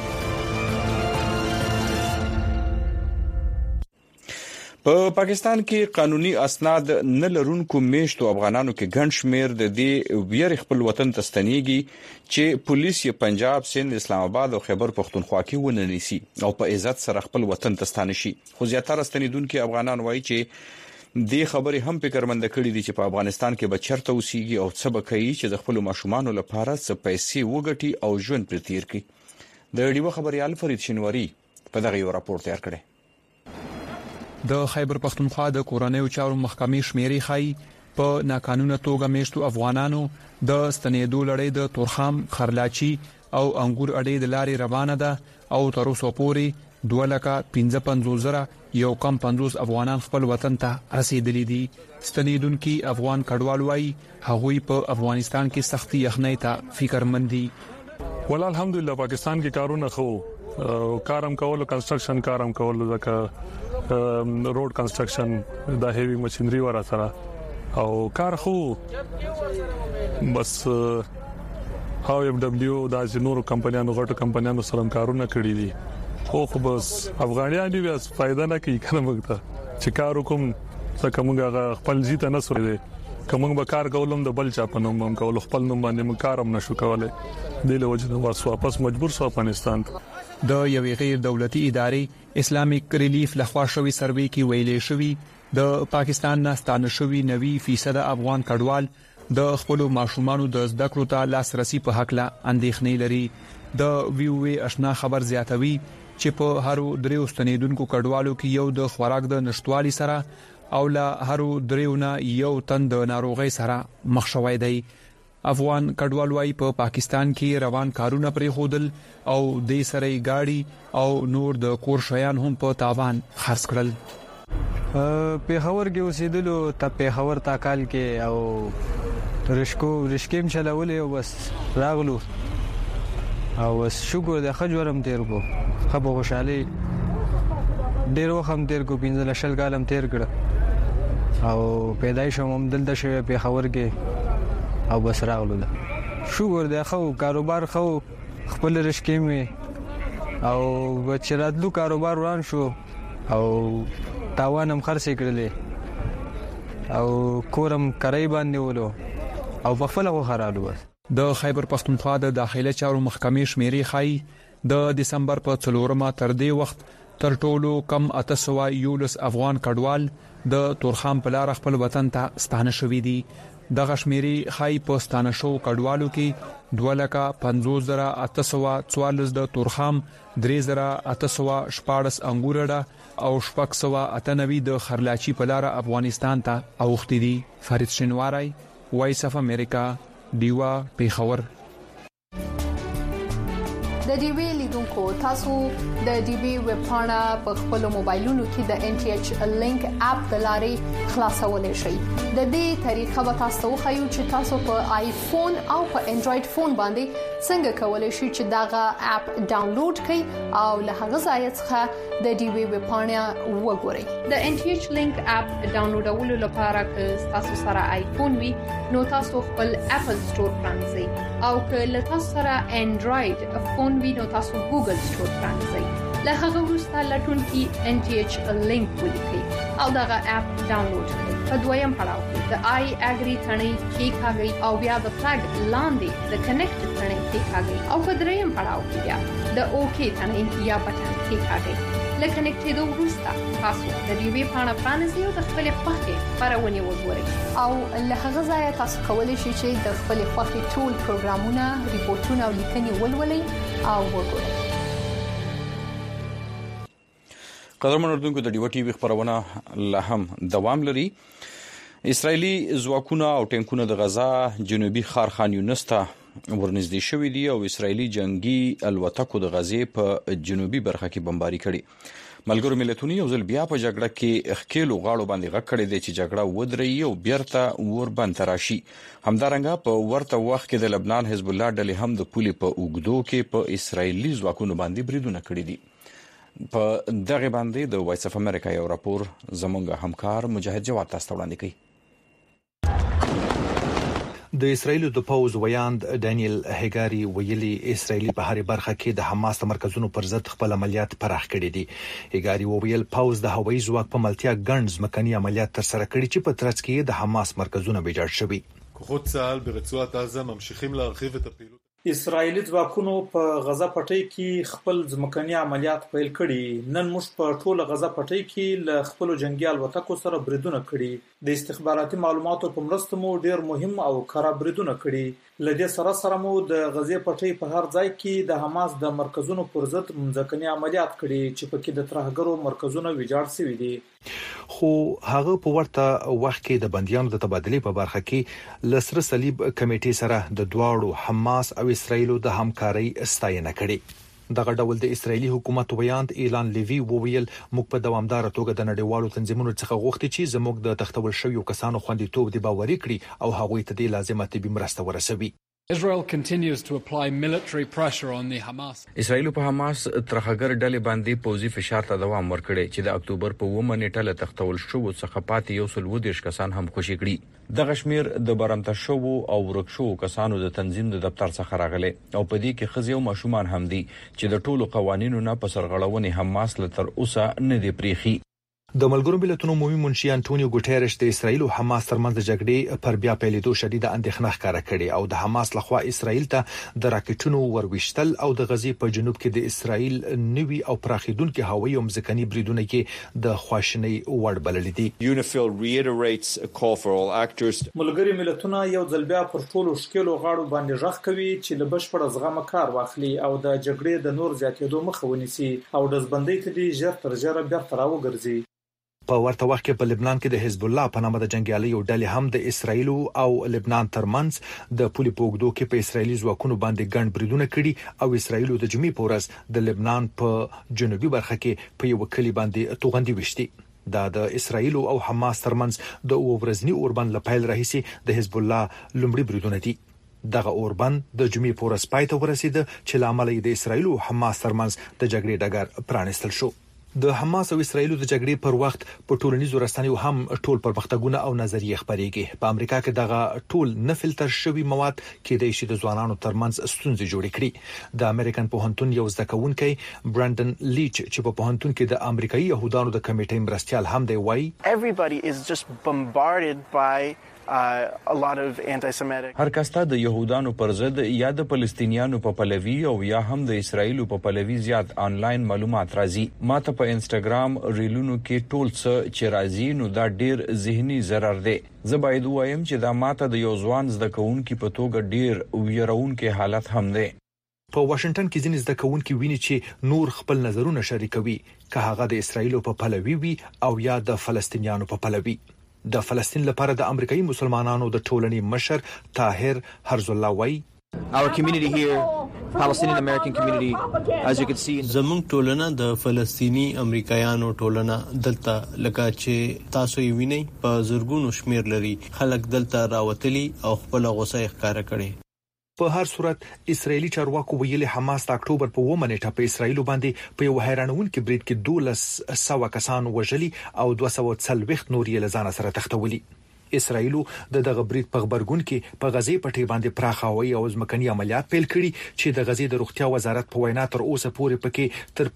په پاکستان کې قانوني اسناد نه لرونکو میشتو افغانانو کې ګڼ شمیر د دې ویر خپل وطن ته ستنېږي چې پولیس یې پنجاب، سند، اسلام آباد او خیبر پختونخوا کې وننسي او په عزت سره خپل وطن ته ستانه شي. خو زیاتره ستنیدونکو افغانان وایي چې دې خبرې هم فکرمند کړي دي چې په افغانستان کې به چرته اوسېږي او څه به کوي چې د خپل ماشومانو لپاره څه پیسې وګټي او ژوند پر تیر کړي. د ډیو خبريال فرید شنواری په دغه یو راپور تیار کړی. د خیبر پختونخوا د کورنیو چارو محکمې شمیرې ښایي په ناقانونه توګه میشتو افغانانو د ستنېدو لړۍ د تورخم، خرلاچی او انګور اډې د لارې روانه ده او تر اوسه پورې 2,55,000 یو کم 50 افغانان خپل وطن ته رسیدلي دي. ستنېدونکو افغان کډوال وایي هغوی په افغانستان کې سختي یخنۍ ته فکرمند دي. ول الحمدلله پاکستان کې کارونه خو کارم کول کنستراکشن کارم کول ځکه روډ کنستراکشن د هیوی ماشينري ورا سره او کار خو بس هاو اف دبليو د نورو کمپنیانو غټو کمپنیانو سره کارونه کړی دي خو بس افغانان دي بس فائدہ نه کوي کنه موږ ته چې کار کوم څنګه موږ خپل ځیته نه سوري کوم به کار کولم د بل چا په نوم هم کول خپل نوم باندې موږ کارم نشو کولای د لوجه واپس مجبور شو افغانستان د یوې غیر دولتي ادارې اسلامیک ریلیف لخوا شوی سروې کې ویلې شوی د پاکستان نه ستانه شوی 90% افغان کډوال د خپل ماشومانو د زده کړو ته لاسرسي په حق لا اندېښنې لري د ویو آشنا خبر زیاتوي چې په هرو دریو ستنیدونکو کډوالو کې یو د خوراک د نشټوالي سره او لا هرو دریونه یو تن د ناروغي سره مخ شوی دی افغان کډوال وايي په پاکستان کې روان کارونه پرې خودل او د سړی گاډي او نور د کور شیان هم په تاوان خرڅ کړل پیښور کې اوسېدلو ته پیښور تاکال کې او رشکیم چلولې او بس راغلو او شکر د خجورم تیر کو خبر خوشالي ډیر وخت هم تیر کو 15 کالم تیر کړ او پیدایشم هم دلته شوی پیښور کې او بس راغلو شکر د خو کاروبار خو خپل رشکیم او بچرادلو کاروبار وران شو او تاوانم خرڅ کړلې او کورم کرای باندې ولو او بخفله خو خرالو بس د خیبر پختونخوا د داخله چارو محکمې شمیرې خای د دسمبر په 4مه تر دې وخت تر ټولو کم 811 افغان کډوال د تورخم په لار خپل وطن ته ستانه شوې دي د غشمیري خای په ستانه شو کډوالو کې 2,50,844 د تورخم 3,814 انګورډه او 698 د خرلاچی په لار افغانستان ته اوختي دي فرید شنواری وایس اف امریکا دیوا پیښور د ډي وی لیدونکو تاسو د ډي وی ویب پاڼه په خپل موبایلونو کې د ان ټي ایچ لینک اپ د لارې خلاصولای شئ د دې طریقه به تاسو خو چې تاسو په آیفون او په انډراید فون باندې څنګه کولای شئ چې داغه اپ ډاونلوډ کړئ او له هغه ځای څخه د ډي وی ویب پاڼه وګورئ د ان ټي ایچ لینک اپ ډاونلوډولو لپاره که تاسو سره آیفون وي نو تاسو خپل اپل سٹور پرانځئ او که له تاسو سره انډراید فون وي نو تاسو ګوګل سٹور پرانځئ له هغه وروسته لټون کې ان ټي ایچ لینک ولیکئ او دغه اپ ډاونلوډ کړئ په دویم پړاو کې د آی اګری ثنې کې کاږي او بیا د فلګ لاندې د کنیکټ ثنې کې کاږي او په دریم پړاو کې بیا د اوکی ثنې یا بټن کې کاږي لکه کنیکټېدو وروسته تاسو د دې وی پاڼه پرانیزئ او د خپل خوښې خبرونه وګورئ او له هغه ځای تاسو کولی شئ چې د خپل خوښې ټول پروګرامونه ریپورتونه او لیکنې ولولئ او وګورئ قدرمن اردوونکو د ډیو ټي وی خبرونه لا هم دوام لري اسرایلی ځواکونه او ټینکونه د غزا جنوبي ښار خان یونس ته ورنږدې شوې دي او اسرایلی جنگي الوتکو د غزې په جنوبي برخه کې بمباري کړي ملګرو ملتونو یو ځل بیا په جګړه کې خکیلو غاړو باندې غږ کړی دی چې جګړه ودرېږي او بیرته وربند تراشي همدارنګه په ورته وخت کې د لبنان حزب الله ډلې هم د پولې په اوګدو کې په اسرایلی ځواکونو باندې بریدونه کړي دي په دغه باندې د وایس اف امریکا یو راپور زمونږ همکار مجاهد جواد تاسو وړاندې کوي د اسرایل د پوز ویاند ډانیل هګاری ویلي اسرایلی په هرې برخه کې د حماس مرکزونو پر ضد خپل عملیات پراخ کړي دي هګاری ویل پوز د هوایي ځواک په ملتیا ګڼ ځمکني عملیات تر سره کړي چې په ترڅ کې د حماس مرکزونه ویجاړ شوي כוחות צה"ל ברצועת עזה ממשיכים להרחיב את הפעילות اسرایلی ځواکونو په غزا پټۍ کې خپل ځمکني عملیات پیل کړي نن موږ په ټوله غزا پټۍ کې ل خپل جنگي الوتکو سره بریدونه کړي د استخباراتي معلوماتو په مرسته مو ډیر مهم او کار بریدونه کړي لدې سره مو د غزې پټۍ په هر ځای کې د حماس د مرکزونو پر ضد ځمکني عملیات کړي چې پکې د ترهګرو مرکزونه ویجاړ شوي دي خو هغه په ورته وخت کې د بنديانو د تبادلې په برخه کې لسر صلیب کمیټې سره د دواړو حماس او اسرایلو د همکارۍ ستاینه کړې دغه ډول د اسرایلی حکومت ویاند ایلان لیوی وویل موږ په دوامدار توګه د نړیوالو تنظیمونو څخه غوښتي چې زموږ د تختول شویو کسانو خوندیتوب د باوري کړي او هغوی ته د لازمه طبي مرسته ورسوي Israel continues to apply military pressure on the Hamas. اسرائیل په حماس ترخګر ډلې باندې پوځي فشار ته دوام ورکړي چې د اکتوبر په 9 نیټه له تختول شو څخه پاتې یو سل ودیش کسان هم خوشي کړي د غشمیر د برمته شو او ورکشو کسانو د تنظیم د دفتر څخه راغلي او په دې کې خزي او ماشومان هم دي چې د ټولو قوانینو نه په سرغړونې حماس لتر اوسه نه دی پریخي د ملګرو ملتونو عمومي منشي انټونیو ګوټيريش د اسرایل او حماس ترمنځ د جګړې پر بیا پیلېدو شدید اندېښنه ښکاره کړې او د حماس لخوا اسرایل ته د راکټونو ورويشتل او د غزي په جنوب کې د اسرایل نوي او پراخیدونکو هوایي او ځمکني بریدونه کې د خواشنۍ وړ بلل دي. UNIFIL reiterates a call for all actors. ملګري ملتونه یو ځل بیا پر ټولو شکلو غاړو باندې ژغ کوي چې له بشپړ زغم کار واخلي او د جګړې د نور زیاتېدو مخه ونیسي او د زبندۍ ته دي ژر تر ژره بیرته راوګرځي. په ورته وخت کې په لبنان کې د حزب الله په نامه د جنگیالیو ډلې هم د اسرایل او لبنان ترمنځ د پولي پوګدو کې په اسرایلی ځواکونو باندې ګڼ بریدونه کړي او اسرایل د جمعې په ورځ د لبنان په جنوبي برخه کې په یو کلی باندې توغندي وشتي. دا د اسرایل او حماس ترمنځ د اورورزنی اوربند لپاره رئیسي د حزب الله لومړي بریدونه دي. دغه اوربند د جمعې په ورځ پای ته ورسید چې لامل د اسرایل او حماس ترمنځ د جګړې ډګر پرانستل شو. د حماس او اسرایل د جګړې پر وخت په ټولنیزو رسنیو هم ټول پرمختګونه او نظریې خبرېږي. په امریکا کې دغه ټول نه فلټر شوی مواد کې د شي د ځوانانو ترمنځ ستونزې جوړې کړې. د امریکن پوهنتون یو زدهکونکي برانډن لیچ چې په پوهنتون کې د امریکایي يهودانو د کمیټې مرستيال هم دی وایي everybody is just bombarded by a lot of anti-Semitic. هر کسته د يهودانو پر ضد یا د فلسطینیانو په پلوي او یا هم د اسرایل په پلوي زیات آنلاین معلومات راځي. ماته په انستګرام ریلونو کې ټول څه چې راځي نو دا ډیر ذهني ضرر دی. زه باید وایم چې دا ماته د یو ځوان زدهکونکو په توګه ډیر ویرونکو حالت هم دی. په واشنگټن کې ځینې زدهکونکو ویني چې نور خپل نظرونه شریکوي که هغه د اسرایل په پلوي وي او یا د فلسطینیانو په پلوي. د فلسطین لپاره د امریکایي مسلمانانو د ټولنې مشر طاهر هرز الله وای Our community here, Palestinian American community, as you can see, زموږ ټولنه د فلسطینی امریکایانو ټولنه دلته لکه چې تاسو یې وینئ په زورګونو شمیر لري. خلک دلته راوتلي او خپل غوسه ښکارا کړي. په هر صورت اسرایلی چارواکو ویلي حماس د اکتوبر په 9 نیټه په اسرایل باندې په یو حیرانونکو برید کې 1200 کسان وژلي او 240 نور یې لزان سره تختولي. اسرایل د دغه برید په خبرګون کې په غزي پټي باندې پراخه هوایي او ځمکني عملیات پیل کړي چې د غزي د روغتیا وزارت په وینا تر اوسه پورې پکې تر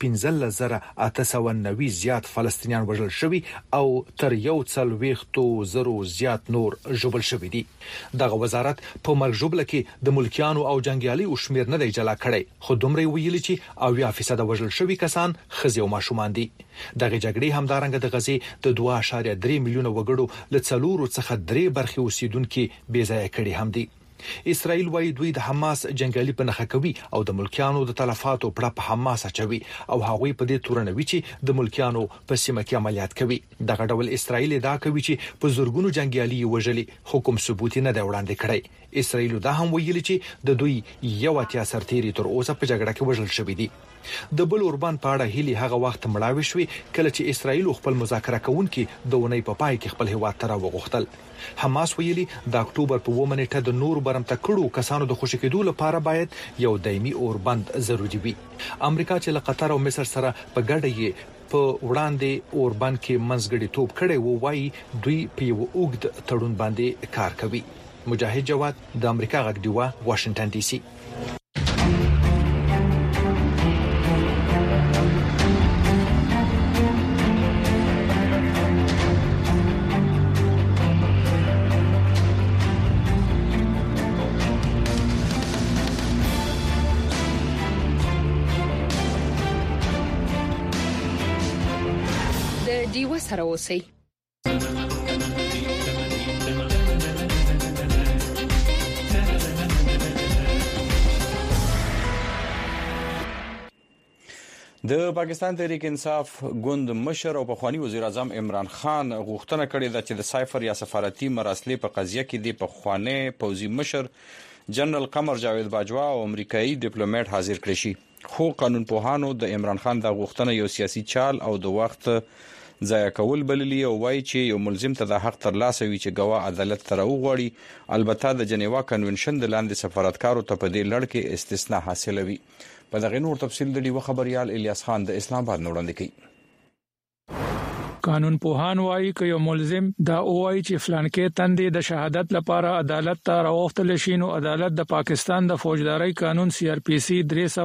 15890 زیات فلسطینیان وژل شوي او تر 140,000 زیات نور ژوبل شوي دي. دغه وزارت په مرګ ژوبل کې د ملکیانو او جنگیالي او شمیر نه دی جلا کړی خو دومره ویلي چې 80% وژل شوي کسان خزي او ماشومان دي. دغه جګړې همدارنګه د غزي د 2.3 میلیونه وګړو له څلورو څخه درې برخې اوسیدونکو بې ځای کړي هم دي. اسرائیل وايي دوی د حماس جنگیالي په نخښه کوي او د ملکیانو د تلفاتو په حماس اچوي او هغوی په دې تورنوي چې د ملکیانو په سیمه کې عملیات کوي. دغه ډول اسرائیل دا کوي چې په زورګونو جنگیالي وژلي حکم ثبوت نه دی وړاندې کړی. اسرائیل دا هم ویلي چې د دوی یو اتیا سرتيري تر اوسه په جګړه کې وژل شوی دي. د بل اوربان په اړه هلي هغه وخت مړاوي شوی کله چې اسرائیل خپل مذاکره کوونکي د ونی په پای کې خپل هیواد ته راوغختل. حماس ویلي د اکتوبر په 9 نیټه د نور برمته کړو کسانو د خوشی کېدو لپاره باید یو دایمي اوربند ضروري وي. امریکا چې له قطر او مصر سره په ګډه یې په وړاندې اوربند کې منځګړی توپ کړي وو وایي دوی په یو اوږد تړون باندې کار کوي. مجاهد جواد د امریکا غږ دیوا واشنگټن ډي سي. دیوه سره اوسئ. د پاکستان تحریک انصاف ګوند مشر او پخوانی وزیر اعظم عمران خان غوښتنه کړې ده چې د سایفر یا سفارتي مراسلې په قضیه کې د پخوانی پوځي مشر جنرال قمر جاوید باجوا او امریکایي ډیپلوماټ حاضر کړي شي. خو قانون پوهانو د عمران خان د غوښتنه یو سیاسي چال او د وخت ضایع کول بللی او وایي چې یو ملزم ته د حق ترلاسه وي چې ګواه عدالت تر وغوړي. البته د جنیوا کنونشن د لاندې سفارتکارو ته په دې لړ کې استثناء حاصلوي. په دغه نور تفصیل د ډیو خبريال الیاس خان د اسلام آباد وړاندې کوي. قانون پوهان وایي چې یو ملزم دا وایي چې فلانکې تندې د شهادت لپاره عدالت ته راوختل شي نو عدالت د پاکستان د فوجداري قانون CRPC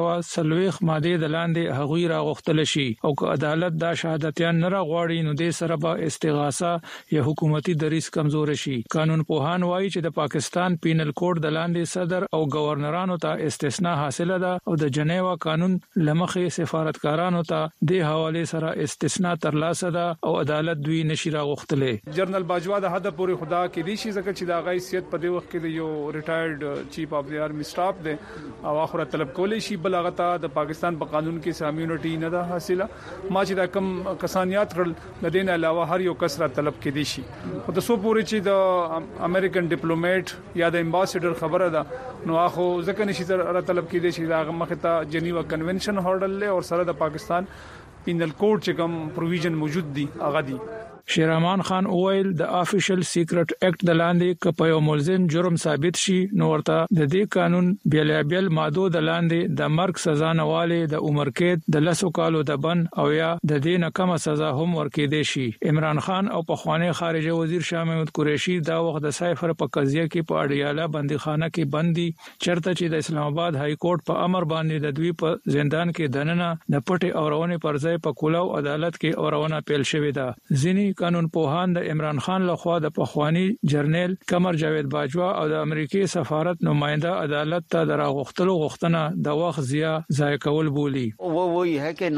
340 ماده د لاندې هغوی راوختل شي او که عدالت دا شهادتيان نه راغواړي نو د سره به استغاثه یا حکومتي دریس کمزور شي. قانون پوهان وایي چې د پاکستان پینل کوډ د لاندې صدر او گورنرانو ته استثناء حاصله ده او د جنیوا قانون لمخې سفارتکارانو ته د حواله سره استثناء ترلاسه ده او عدالت دوی نشي راغختلې. جنرال باجوا د حد پورې خدا کې دي شي ځکه چې دا غیثیت په دې وخت کې یو ریټایرډ چیف اف دی آرمی سټاف دی او اخره طلب کولې شي بلغتا د پاکستان په قانون کې سامونټي نه ده حاصله. ما چې دا کم کسانيات کړل د دین علاوه هر یو کسره طلب کې دي شي او د سو پورې چې د امریکن ډیپلوماټ یا د امباسډر خبره ده نو اخو ځکه نشي تر طلب کې دي شي دا مخه ته جنیوا کنونشن هورډل له او سره د پاکستان پینل کوډ چې کوم پروویژن موجود دي هغه دي. شیرمان خان اویل د افیشل سیکرټ اکټ د لاندې کپه یو ملزم جرم ثابت شي نو ورته د دې قانون بیل ماده د لاندې د مرګ سزا نه والي د عمر قید د 10 کالو د بن او یا د دې نه کم سزا هم ورکېدې شي. عمران خان او پخوانی خارجه وزیر شاه محمود قریشي دا وخت د سایفر په قضیه کې په اډیاله بندیخانه کې بندي چرته چې د اسلام آباد های کورټ په امر باندې د دوی په زندان کې دننه د پټي اورونه پر ځای په کولاو عدالت کې اورونه پیل شوې ده. ځینی قانون پوهان د عمران خان لخوا د پخوانی جرنیل قمر جاوید باجوا او د امریکای سفارت نماینده عدالت ته دراغختلو غوښتنه د وخت ضایع کول بولی. وہی ہے کہ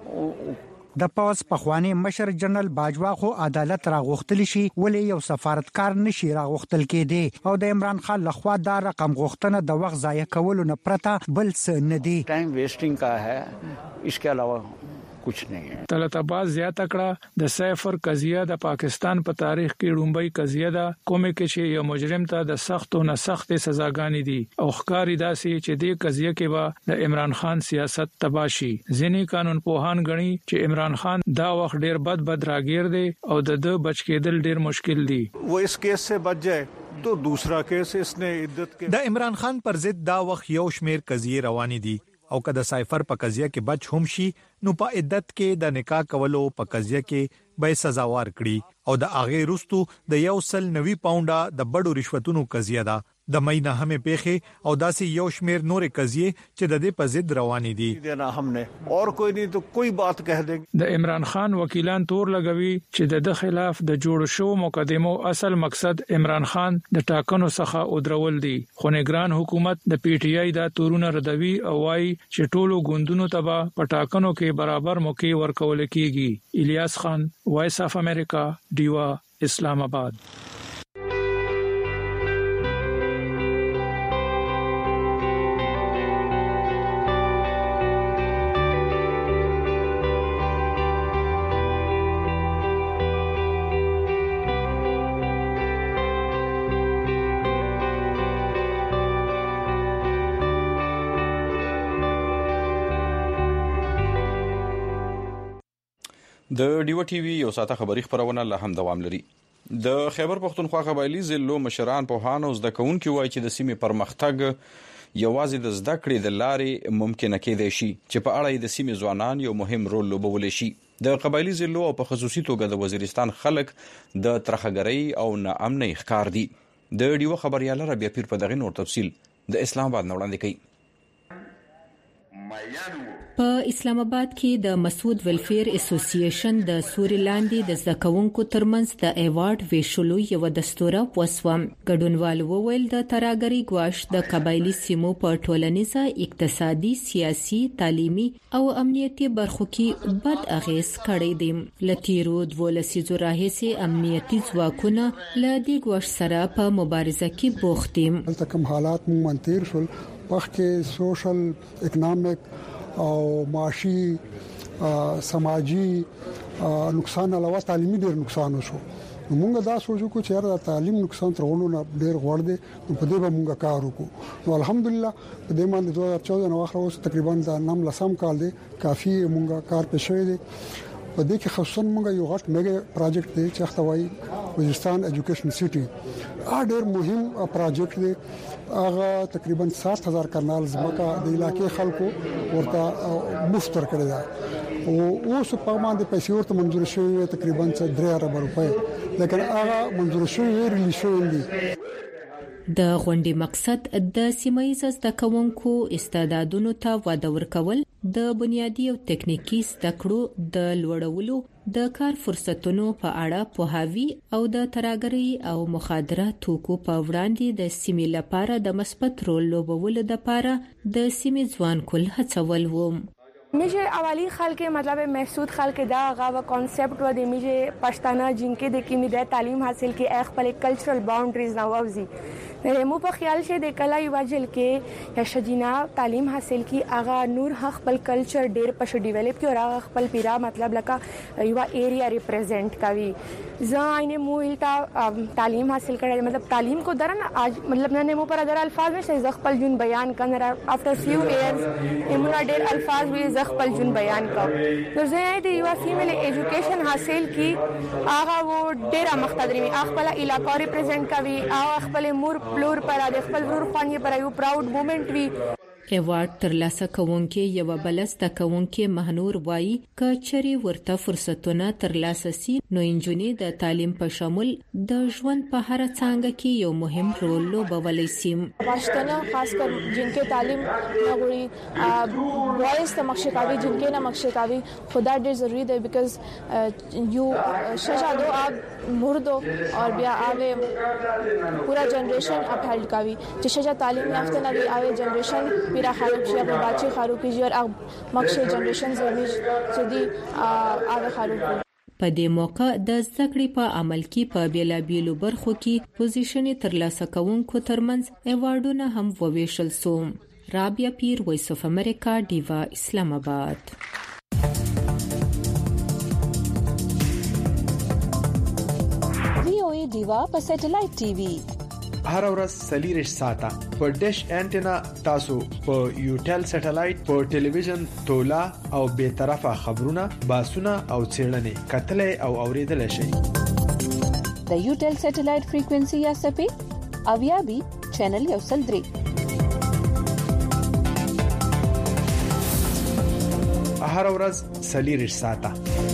نه د پاس پخوانی مشر جنرال باجوا خو عدالت راغختل شي ولې یو سفارتکار نشي راغختل کېدی او د عمران خان لخوا دا رقم غوښتنه د وخت ضایع کول نه پرته بل څه نه دی. ټایم ویسټینګ کا ہے اس کے علاوه کچھ نہیں ہے. طلعت عباس زیاته کړه د سایفر قضیه د پاکستان په تاریخ کې لومړی قضیه ده کومه کې چې یو مجرم ته د سخت او نه سخت سزاګانې دي او ښکاری داسي چې د قضیه کې به د عمران خان سیاست تباشي. ځینی قانون پوهان غني چې عمران خان دا وخت ډیر بد راګیر دی او د بچ کېدل ډیر مشکل دی. و اس کیس سے بچ جائے تو دوسرا کیس اس نے عدت کے د عمران خان پر ضد دا وخت یو شمیر قضیه روانې دي او که د سایفر په قضیه کې بچ هم شي نو په عدت کې د نکاح کولو په قضیه کې به سزاوار کړي او د اغه رستو د 190 پاونډه د بډو رشوتونو قضیه ده. د مینه همه پیخه او داسې یو شمیر نورې قضیه چې د دې په ضد روانې دي. دینا همne اور کوئی نہیں تو کوئی بات کہہ دیں. د عمران خان وکیلان تور لګوي چې د خلاف د جوړ شو مقدمو اصل مقصد عمران خان د ټاکنو څخه ودرول دي. خو نگران حکومت د PTI دا تورونه ردوي او وايي چې ټولو ګوندونو ته په ټاکنو کې برابر موقع ورکول کیږي. الیاس خان وایس اف امریکا ډیوا اسلام آباد. د ډیو ټي وي یو ساته خبری خبرونه له هم دوام لري. د خیبر پختونخوا قبایلی ضلعو مشران په هانو زده کوونکي وایي چې د سیمې پرمختګ یوازې د زده کړې د لارې ممکن کېدای شي چې په اړه د سیمې ځوانان یو مهم رول لوبولی شي. د قبایلی ضلعو او په خصوصي توګه د وزیرستان خلک د ترخګرۍ او ناامنۍ ښکار دي. د ډیو خبريال ربيع پیر په دغه نور تفصیل د اسلام آباد وړاندې کوي. په اسلام آباد کې د مسعود ویلفیر اسوسییشن د سوري لاندې د زکونکو ترمنځ د ایوارډ ویشلو یو دستوره وسوم. ګډونوال وویل د تراګری ګواش د قبایلی سیمو په ټولنیزه اقتصادي سیاسي تعلیمي او امنیتي برخو کې بد اغیز کړی دی. لتیرو 12 راهیسي امنیتي ځواکونه له دې ګواش سره په مبارزه کې بوخت دي. تکم حالات منتیر شول پخې سوشل اکونومیک او معاشي سماجی نقصان علاوه تعلیمي ډېر نقصان وشو. موږ دا سوچو چې دا تعلیم نقصان ترولو نه ډېر غوړ دي په دې به موږ کار وکړو. نو الحمدلله په دې باندې 2014 نو اخر اوس تقریبا د 9 کال دی کافي موږ کار پېښ شوی دی په دې کې خصوصا موږ یو غټ میگا پروجیکټ دی چې اختوای وزیرستان ایجوکیشن سټي ډېر مهم پروجیکټ دی. هغه تقریبا 60,000 کنال ځمکه د علاقې خلکو ورته مفت ورکړي ده او اوس په باندې پیسې ورته منظور شوی تقریبا 3 ارب روپۍ، لیکن هغه منظور شوی ریلی شوی دي. د غونډې مقصد د سیمایي زده کوونکو استعدادونو ته وده ورکول، د بنیادی او تکنیکی زده کړو د لوړولو، د کار فرصتونو په اړه پوهاوی او د ترهګرۍ او مخدره توکو په وړاندې د سیمې لپاره د مثبت رول لوبولو لپاره د سیمې ځوان کل هڅول و. میشه اولی خلق मतलब محسود خلق دا غوا کانسپٹ و د میشه پښتانه جنکه د کیمی د تعلیم حاصل کې خپل کلچرل باونډریز نه ووزي. مو په خیال شه د کلای وجل کې یا شجینا تعلیم حاصل کی اغا نور خپل کلچر ډیر پښ ډیولپ کی او اغا خپل پیرا मतलब لکه یو ایریا ریپرزینټ کوي. زاینه مو التا تعلیم حاصل کړه मतलब تعلیم کو درن اج मतलब نه مو پر در الفاظ نشه ز خپل جون بیان کنه افټر فیو ایئرز ایمرا ډیر الفاظ وی ز خپل جون بیان کا. نو زه د یو فیمیل ایجوکیشن حاصل کی اغا و ډیر مختدري خپل علاقې ریپرزینټ کوي او خپل مور پلور پر د خپل ورور خوانې پر یو پراود مومنت وی. ایوارډ ترلاسه کوونکې یو بلسته کوونکې مهنور وایي کچري ورته فرصتونه ترلاسه سي نو انجونی د تعلیم په شامل د ژوند په هر څانګه کې یو مهم رول لوبولای شي. پښتنه خاص کر جنکه تعلیم نغوري وایس ته مخشکاوي جنکه نه مخشکاوي خدا ډېر ضروری دی بیکاز یو شجادو اب مردو اور بیا آوے پورا جنریشن اب هیلډ کاوي چې شجا تعلیم یافته نه وي آوے جنریشن میرا خراب شي په بچي خراب کیږي او مخشه جنریشن زوی چې دی هغه خراب. په دې موقع د زده کړې په عمل کې په بیلابیلو برخو کې پوزیشن ترلاسه کوونکو ترمنځ ایوارډونه هم وویشل شو. رابعه پیر، وایس اف امریکا، ډیوا، اسلام آباد. وی ډیوا په سټلایټ ټي وي هر ورځ سلیریش ساته په ډیش انټینا تاسو په یوټل سټلایټ په ټلویزیون تولا او به طرفه خبرونه باسونه او چیرلنې کتلې او اوریدل شي. د یوټل سټلایټ فریکوئنسي یا سپې او یا بي چینل یو سل 3 هر ورځ سلیریش ساته.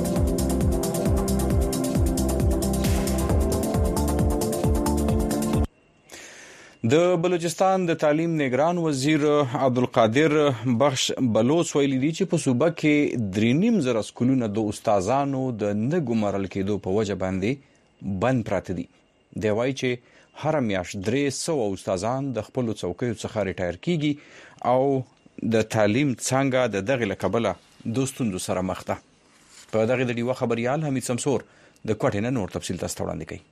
د بلوچستان د تعلیم نگران وزیر عبدالقادر بخش بلوچ ویلي دي چې په صوبه کې 3.5 سکولونه د استادانو د نه ګمارل کېدو په وجه باندې بند پراته دي. دی وایي چې هر میاشت 300 استادان د خپل څوکیو څخه ریټایر کیږي او د تعلیم څنګه د دغه لقبله دوستوندو سره مخ ده. په دغه د ډیوا خبريال حمید سمسور د کوټینه نور تفصیل تاسو وړاندې کوي.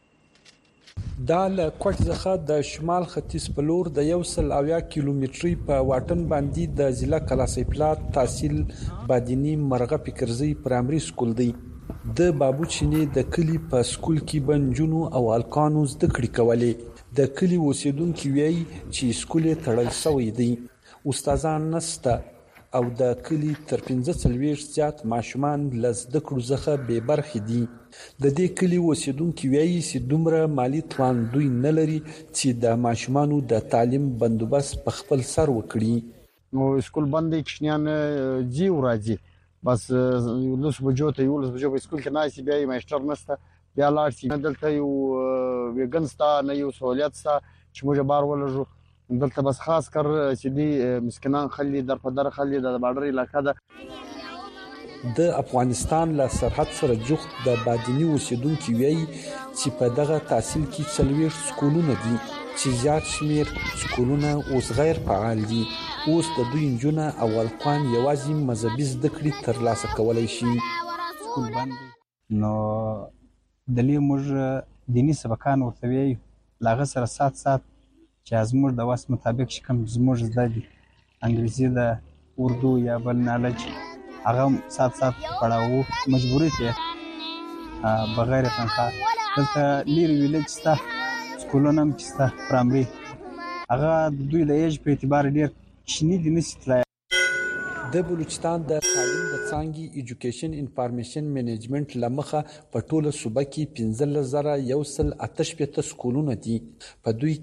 دا له کوټ څخه د شمال ختیځ په لور د 100 کیلومتري په واټن باندې د ضلع کلاسي پلات تحصیل بادینی مرغه فکرزي پرایمري سکول دی. د بابو چینی د کلی په سکول کې بنجونو او الکانو زده کړې کولې. د کلی اوسیدونکو ویي چې سکول تړل شوی دی، استادان نشته او د کلی تر 15 زیات ماشومان لزده کړو ځخه به برخې دي. د دې کلی اوسیدونکو ویي چې دومره مالی توان دوی نه لري چې د ماشومانو د تعلیم بندوبست په خپل سر وکړي. نو سکول باندې کښنیان جی ورځي بس لوس بجو ته یو لوس بجو په سکول کې ناشې بیا ماستر نسته بیا لاړ شي دلته یو وګنستا نه یو سہولیت ستا چې موږ بار ولرو دلته بس خاص کر چې دی مسکینان خلي در په در خلي د بارډر علاقې ده. د افغانستان له سرحد سره جوخت د بادینی اوسیدونکو ویي چې په دغه تحصیل کې 40 سکولونه دي چې زیات شمیر سکولونه اوس غیر فعال دي. اوس د دوی انجونه او الکوان یوازې مذهبي زده کړې ترلاسه کولای شي. سکول باندې نو دلې موږ دینی سبقان ورته ویو لاغه سره سات چې زموږ د واس مطابق شکم زموږ زده دي انګلیسي د اردو یا بل نالج هغه سات پڑھاو مجبوری ته بغیر تنخواه دلته لیر ویلیج ستا سکولونه هم ستا پرایمري هغه د دوی د ایج په اعتبار ډیر کشنی دي نشي تلای. د بلوچستان د تعلیم د څانګې ایجوکیشن انفارمیشن منیجمنت لمخه په ټوله صوبه کې 15188 سکولونه دي. په دوی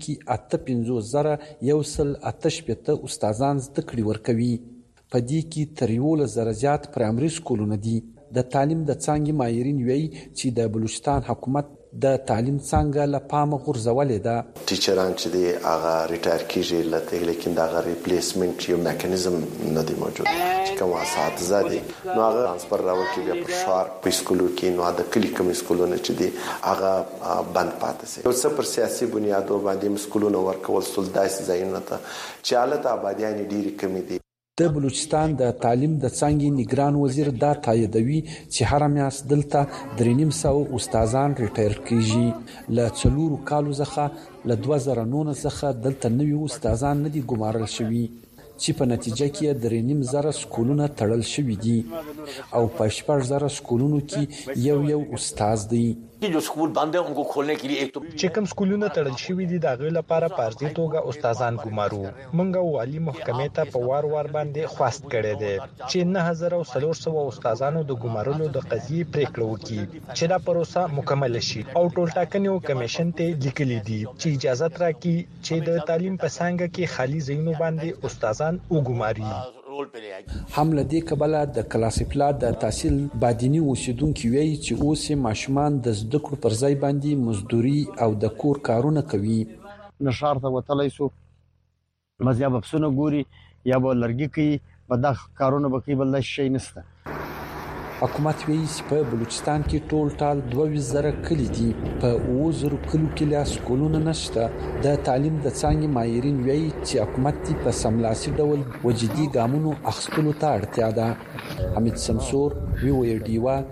کې 85,188 استادان زده کړې ورکوي. په دې کې تر 11,000 زیات پرایمري سکولونه دي. د تعلیم د څانګې ماهرین وایي چې د بلوچستان حکومت د تعلیم څنګه له پامه غورځولې ده. ټیچران چې دی هغه ریټایر کیږي لته لیکن دا غو ریپلیسمنت یو میکانیزم نه دی موجود چې کوم اساتذه دي نو هغه ترانسفر راوړي بیا په شهر په سکولو کې نو د کلی کوم سکولونه چې دی هغه بند پاتې سي. اوس پر سیاسي بنیادو باندې سکولونه ورکول سولداس ځایونه ته چې حالت آبادیان ډیری کمی دي. د بلوچستان د تعلیم د څانګې نگران وزیر دا تاییدوي چې هر میاشت دلته 300 استادان ریټایر کیږي. له 4 کالو څخه له 2009 څخه دلته نوي استادان نه دي ګمارل شوي چې په نتیجه کې 3,500 سکولونه تړل شوي دي او په 6,000 سکولونو کې یو استاد دی. जो स्कूल बंद है उनको खोलने के लिए एक तो چې کوم سکولونه تړل شوي دي دا غوښتل لپاره پارځي توګه استادان ګمارو. مونږ والی محکمې ته په وار باندې خواست کړی دی چې 9,400 استادانو د ګمارلو د قضیې پریکړه وکړي چې دا پروسه مکمل شي او ټول ټاکنو کمیشن ته لیکلي دي چې اجازه راکړي چې د تعلیم په څنګه کې خالي ځایونو باندې استادان وګماري. حمله دې کبله د کلاسیپلا د تحصیل بادینی اوسیدونکو ویي چې اوس ماشومان د زده کړو پر ځای باندې مزدوري او د کور کارونه کوي. نشار ته وتلای سو مزیا بپسونه ګوري یا به لرګي کوي په دا کارونه به کوي بل شي نشته. حکومت ویي چې په بلوچستان کې ټول ټال 22,000 کلی دي. په 9,000 کلو کې لا سکولونه نشته. د تعلیم د څانګې ماهرین ویي چې حکومت په سملاسي ډول وجدي ګامونو اخیستلو ته اړتیا ده. حمید سمسور وی ډیوا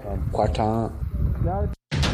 کوټا.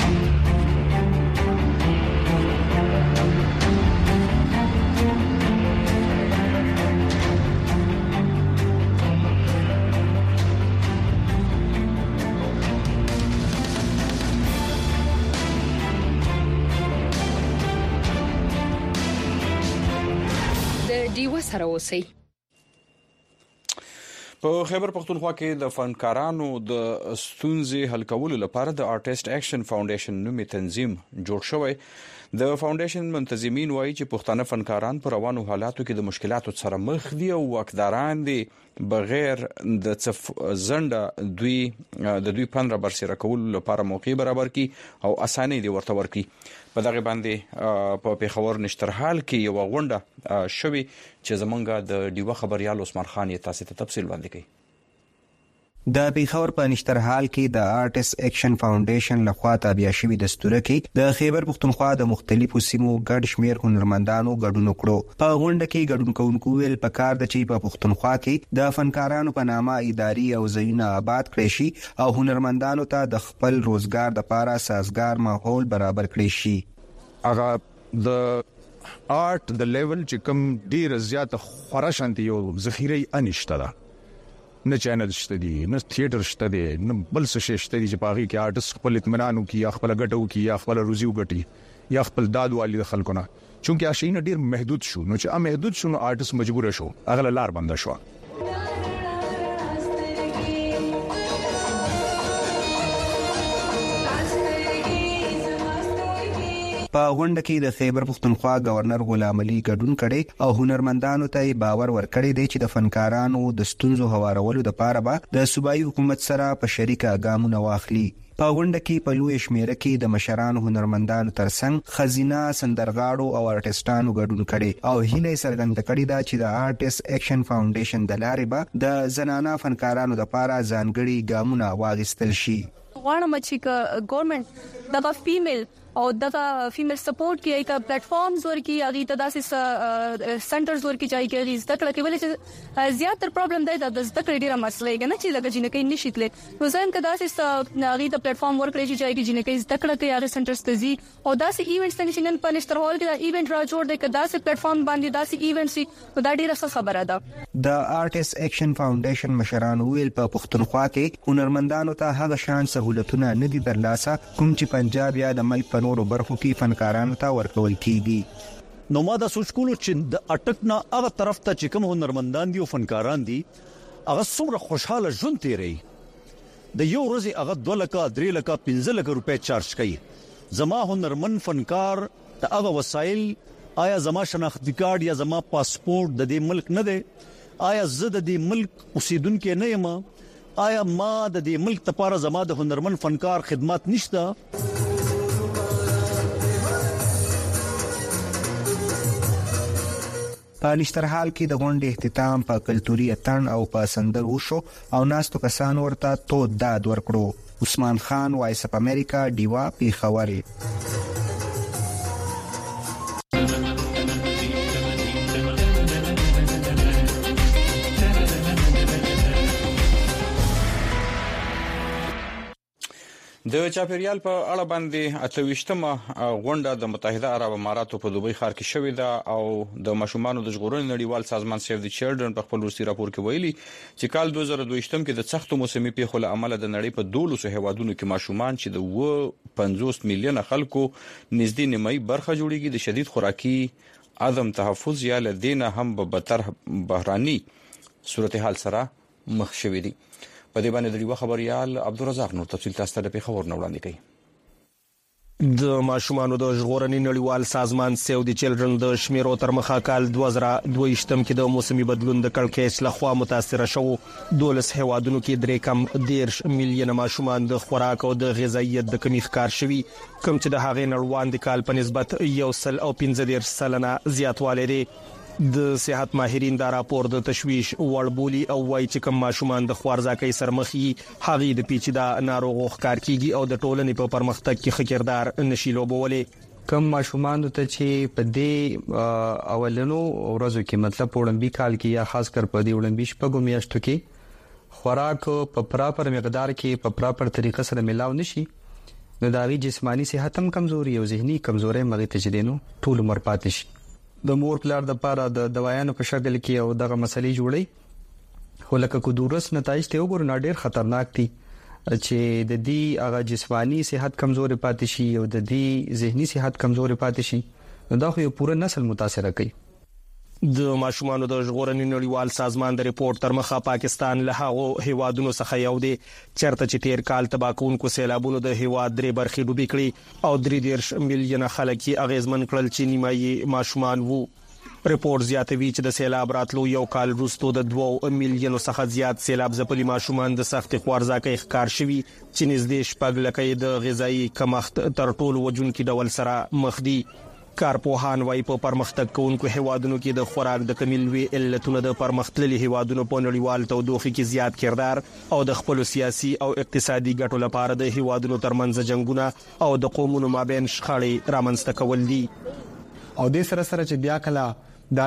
په خیبر پختونخوا کې د فنکارانو د ستونزې حل کولو لپاره د آرټیست اکشن فاونډیشن نومي تنظیم جوړ شوی. د فاونډیشن منتظمین وایي چې پښتانه فنکاران په روانو حالاتو کې د مشکلاتو سره مخ دي او واکداران دي بغیر د زنده دوی پن را برسره کولو لپاره موقع برابر کی او اساني دي ورته ورکي. په دغه باندې په پیښور نشترحال کې یو غونډه شوي چې زمونږ د ډیوه خبريال عثمان خان یې تاسو ته تفصیل وړاندې کړي. د پیښور په نشترحال کې د آرټیست اکشن فاونډیشن لخوا تابع شوی دستور کې د خیبر پختونخوا د مختلفو سیمو ګډ شمیر هنرمندانو ګډون وکړو. په غونډه کې ګډون کوونکو ویل پکار د چې په پختونخوا کې د فنکارانو په نامه اداري او ځایونه آباد کړي شي او هنرمندانو ته د خپل روزګار لپاره سازگار ماحول برابر کړي شي. هغه د آرټ د لیول چې کوم ډیر زیات خورشانتي یو ذخیره انشته ده. نه چینل شته دي نه تھیټر شته دي نه بل څه شته دي چې باغی کې آرټست خپل اطمینان وکي یا خپل ګټو کې یا خپل روزي وګټي یا خپل داد والی د خلکونه چونکه اشین ډیر محدود شو نو چې محدود شو نو آرټست مجبور شو اغله لار بند شو. په غونډه کې د خیبر پختونخوا گورنر غلام علي ګډون کړي او هنرمندانو ته باور ورکړي دی چې د فنکارانو د ستونزو هوارولو لپاره به د صوبایي حکومت سره په شریکه ګامونه واخلي. په غونډه کې په لوی شمیره کې د مشرانو هنرمندانو ترڅنګ خزینه سندرغاړو او آرټستانو ګډون کړي او هیله څرګنده کړې ده چې د آرټیست اکشن فاونډیشن د لارې به د زنانه فنکارانو لپاره ځانګړي ګامونه واغستل شي. غواړم چې ګورنمنت دغه فیمیل او دغه فیمیل سپورټ کې ایک پلیټ فارمز ورکی هغه ته داسې سنټرز ورکی چای کې زده کړه کول چې زیاتره پرابلم دی د زده کړې ډیره مسله یې نه چې لکه جنکې نشي تللی نو زم کدا داسې هغه ته پلیټ فارم ورکړي چې چای کې جنکې زده کړه کوي هغه سنټرز ته زی او داسې ایونټس څنګه نن په نشتر هال کې دا ایونټ را جوړ دی کدا داسې پلیټ فارم باندې داسې ایونټس نو دا ډیره ښه خبره ده. د آرټیست اکشن فاونډیشن مشران ویل په پختونخوا کې هنرمندانو ته هغه شان سہولتونه نه دي درلاسه کوم چې پنجاب یا د ملک په نورو برخو کې فنکارانو ته ورکول کیږي. نو ما دا سوچ کولو چې د اټک نه هغه طرف ته چې کوم هنرمندان دي او فنکاران دي هغه څومره خوشاله ژوند تیری د یو ورځې هغه 2 لکه 3 لکه 15 لکه روپے چارج کوي زما هنرمن فنکار د هغه وسایل آیا زما شناختی کارت یا زما پاسپورت د دې ملک نه دی آیا زه د دې ملک اوسیدونکو نه یم آیا ما د دې ملک لپاره زما د هنرمن فنکار خدمات نشته په نشترحال کې د غونډې اختتام په کلتوري اتن او په سندر وشو او ناستو کسان ورته تو داد ورکړو عثمان خان وایس اپ امریکا دیوا پیښوري د چاپیریال په اړه باندې 28مه غونډه د متحده عرب اماراتو په دوبۍ ښار کې شوې ده او د ماشومانو د ژغورنې نړیوال سازمان سیف د چیلډرن په خپل وروستي راپور کې ویلي چې کال 2022 کې د سختو موسمي پیښو له امله د نړۍ په 12 هیوادونو کې ماشومان چې د 50 میلیونه خلکو نږدې نیمایي برخه جوړیږي د شدید خوراکي عدم تحفظ یا لدینه هم به بدتر بحراني صورتحال سره مخ شوي دي په دې باندې د ریو خبريال عبدالرزاق نور تفصیل تاسو ته په خبر نه وړاندې کوي د ماشومانو د ژغورنې نړیوال سازمان سیو د چیلډرن د شمیرو تر مخه کال 2022 کې د موسمي بدلون د کړکېچ لخوا متاثر شو 12 هیوادونو کې 3 میلیونه ماشومان د خوراک او د غذایت د کمی ښکار شوي کوم چې د هغې نړیوال د کال په نسبت 1.15% زیاتوالی دی د صحت ماهرین دا راپور د تشویش وړبولي او وایي چې کوم ماشومان د خوارځاکۍ سرمخي هغه د پیچیده ناروغو ښکار کیږي او د ټولنې په پرمختګ کې ښه کردار نشي لوبولې کم ماشومان ته چې په دې اولنو ورځو کې مطلب اولمپي کال کې یا خاص کر په دې اولمپي شپږو میاشتو کې خوراک په پراپر مقدار کې په پراپر طریقه سره ملاو نشي نو د جسمانی صحت هم کمزوري او ذهني کمزوري مغه تجدینو ټول عمر پاتې شي د مور پلار د پاره د دوايانو په شکل کې او دغه مسلې جوړي خو لکه کو دورس نتایج ته وګورو ډېر خطرناک دي چې د دې هغه جسمانی صحت کمزوري پاتې شي او د دې ذهني صحت کمزوري پاتې شي نو دا خو یو پوره نسل متاثر کوي د ماشومانو د ژغورنې نړیوال سازمان د ریپورت تر مخه پاکستان له هغو هیوادونو څخه یو دی چرته چې تیر کال تباکونکو سیلابونو د هیواد درې برخې ډوبې کړې او 3 میلیونه خلک یې اغیزمن کړل چې نیمایي ماشومان وو ریپورت زیاتوي چې د سیلاب راتلو یو کال وروسته د 2 میلیونو څخه زیات سیلاب ځپلي ماشومان د سخت خوارځاکۍ ښکار شوي چې نږدې 4 لکه د غذایی کمښت تر ټولو وجونکي ډول سره مخ دي کارپوهان وايي په پرمختګ کوونکو هیوادونو کې د خوراک د کمیلوي علتونو د پرمختللي هیوادونو په نړیوال تودوخه کې زیات کردار او د خپل سیاسي او اقتصادي ګټو لپاره د هیوادونو ترمنځ جنگونه او د قومونو مابین شخړې رامنځته کول دي او د سره چې بیا کله دا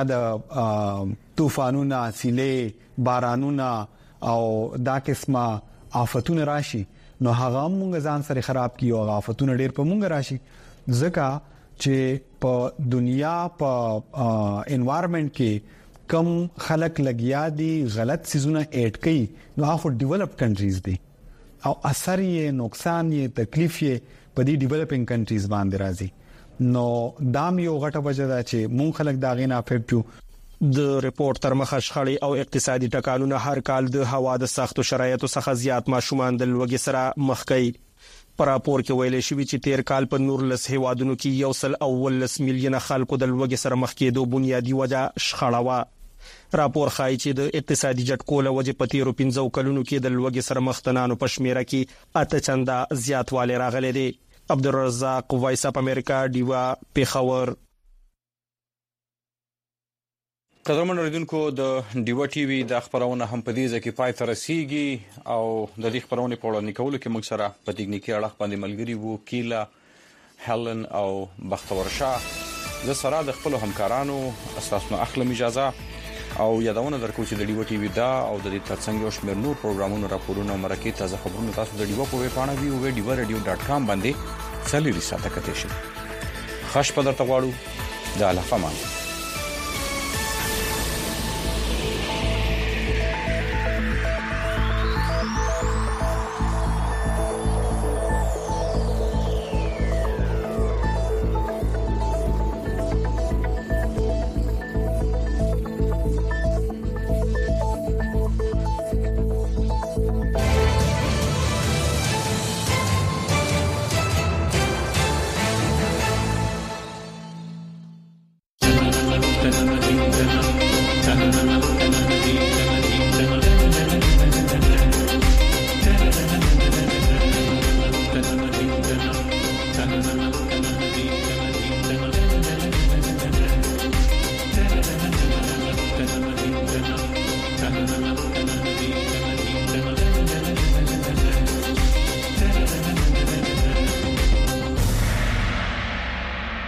د طوفانونو سیلې بارانونه او دا قسمه آفتونه راشي نو هغه موږ ځان سره خراب کیو آفتونه ډېر په موږ راشي ځکه چې په دنیا په انوایرنمنت کې کم خلک لګیا دي غلط سيزونه اډ کوي نو هغه ډیولپډ کنټریز دي او اثر یې نقصان یې تکلیف یې په دې ډیولپینګ کنټریز باندې راځي نو دام یو غټه وجه ده چې مونږ خلک دا غینه افیکټو د ریپورت تر مخه شخړې او اقتصادي ټکانونه هر کال د هوا د سختو شرایطو څخه زیات ماشومان د لوګي سره مخ کوي پر راپور کې ویل شوی چې تیر کال په 19 هیوادونو کې 1.19 میلیونه خلکو د لوګي سره مخ کېدو بنیادی وجه شخړه و راپور ښایي چې د اقتصادي جټکول وجه په تیرو 15 کلونو کې د لوګي سره مختنانو په شمیره کې 8 چنده زیاتوالی راغلی دی عبدالرزاق وایس اپ امریکا دیوا پیښور قدرمن اوریدونکو د ډیوا ټي وي د خبرونه هم په دې ځکه پای ته رسیدي او د دې خبرونه په وړاندې کولو کې موږ سره په ټکنیکی اړه باندې ملګری وو کیلا هیلن او بختور شاه د سره د خپل همکارانو اساسنو اخلم اجازه او یادونه درکو چې د ډیوا ټي وي دا او د دې ترڅنګ یو شمېر نور پروګرامونو راپورونه مرکه تازه خبرونه تاسو د ډیوا په ویب پاڼه www.diva.radio.com باندې سلیری ساته کته شي خاص په درته غواړو د الله پامان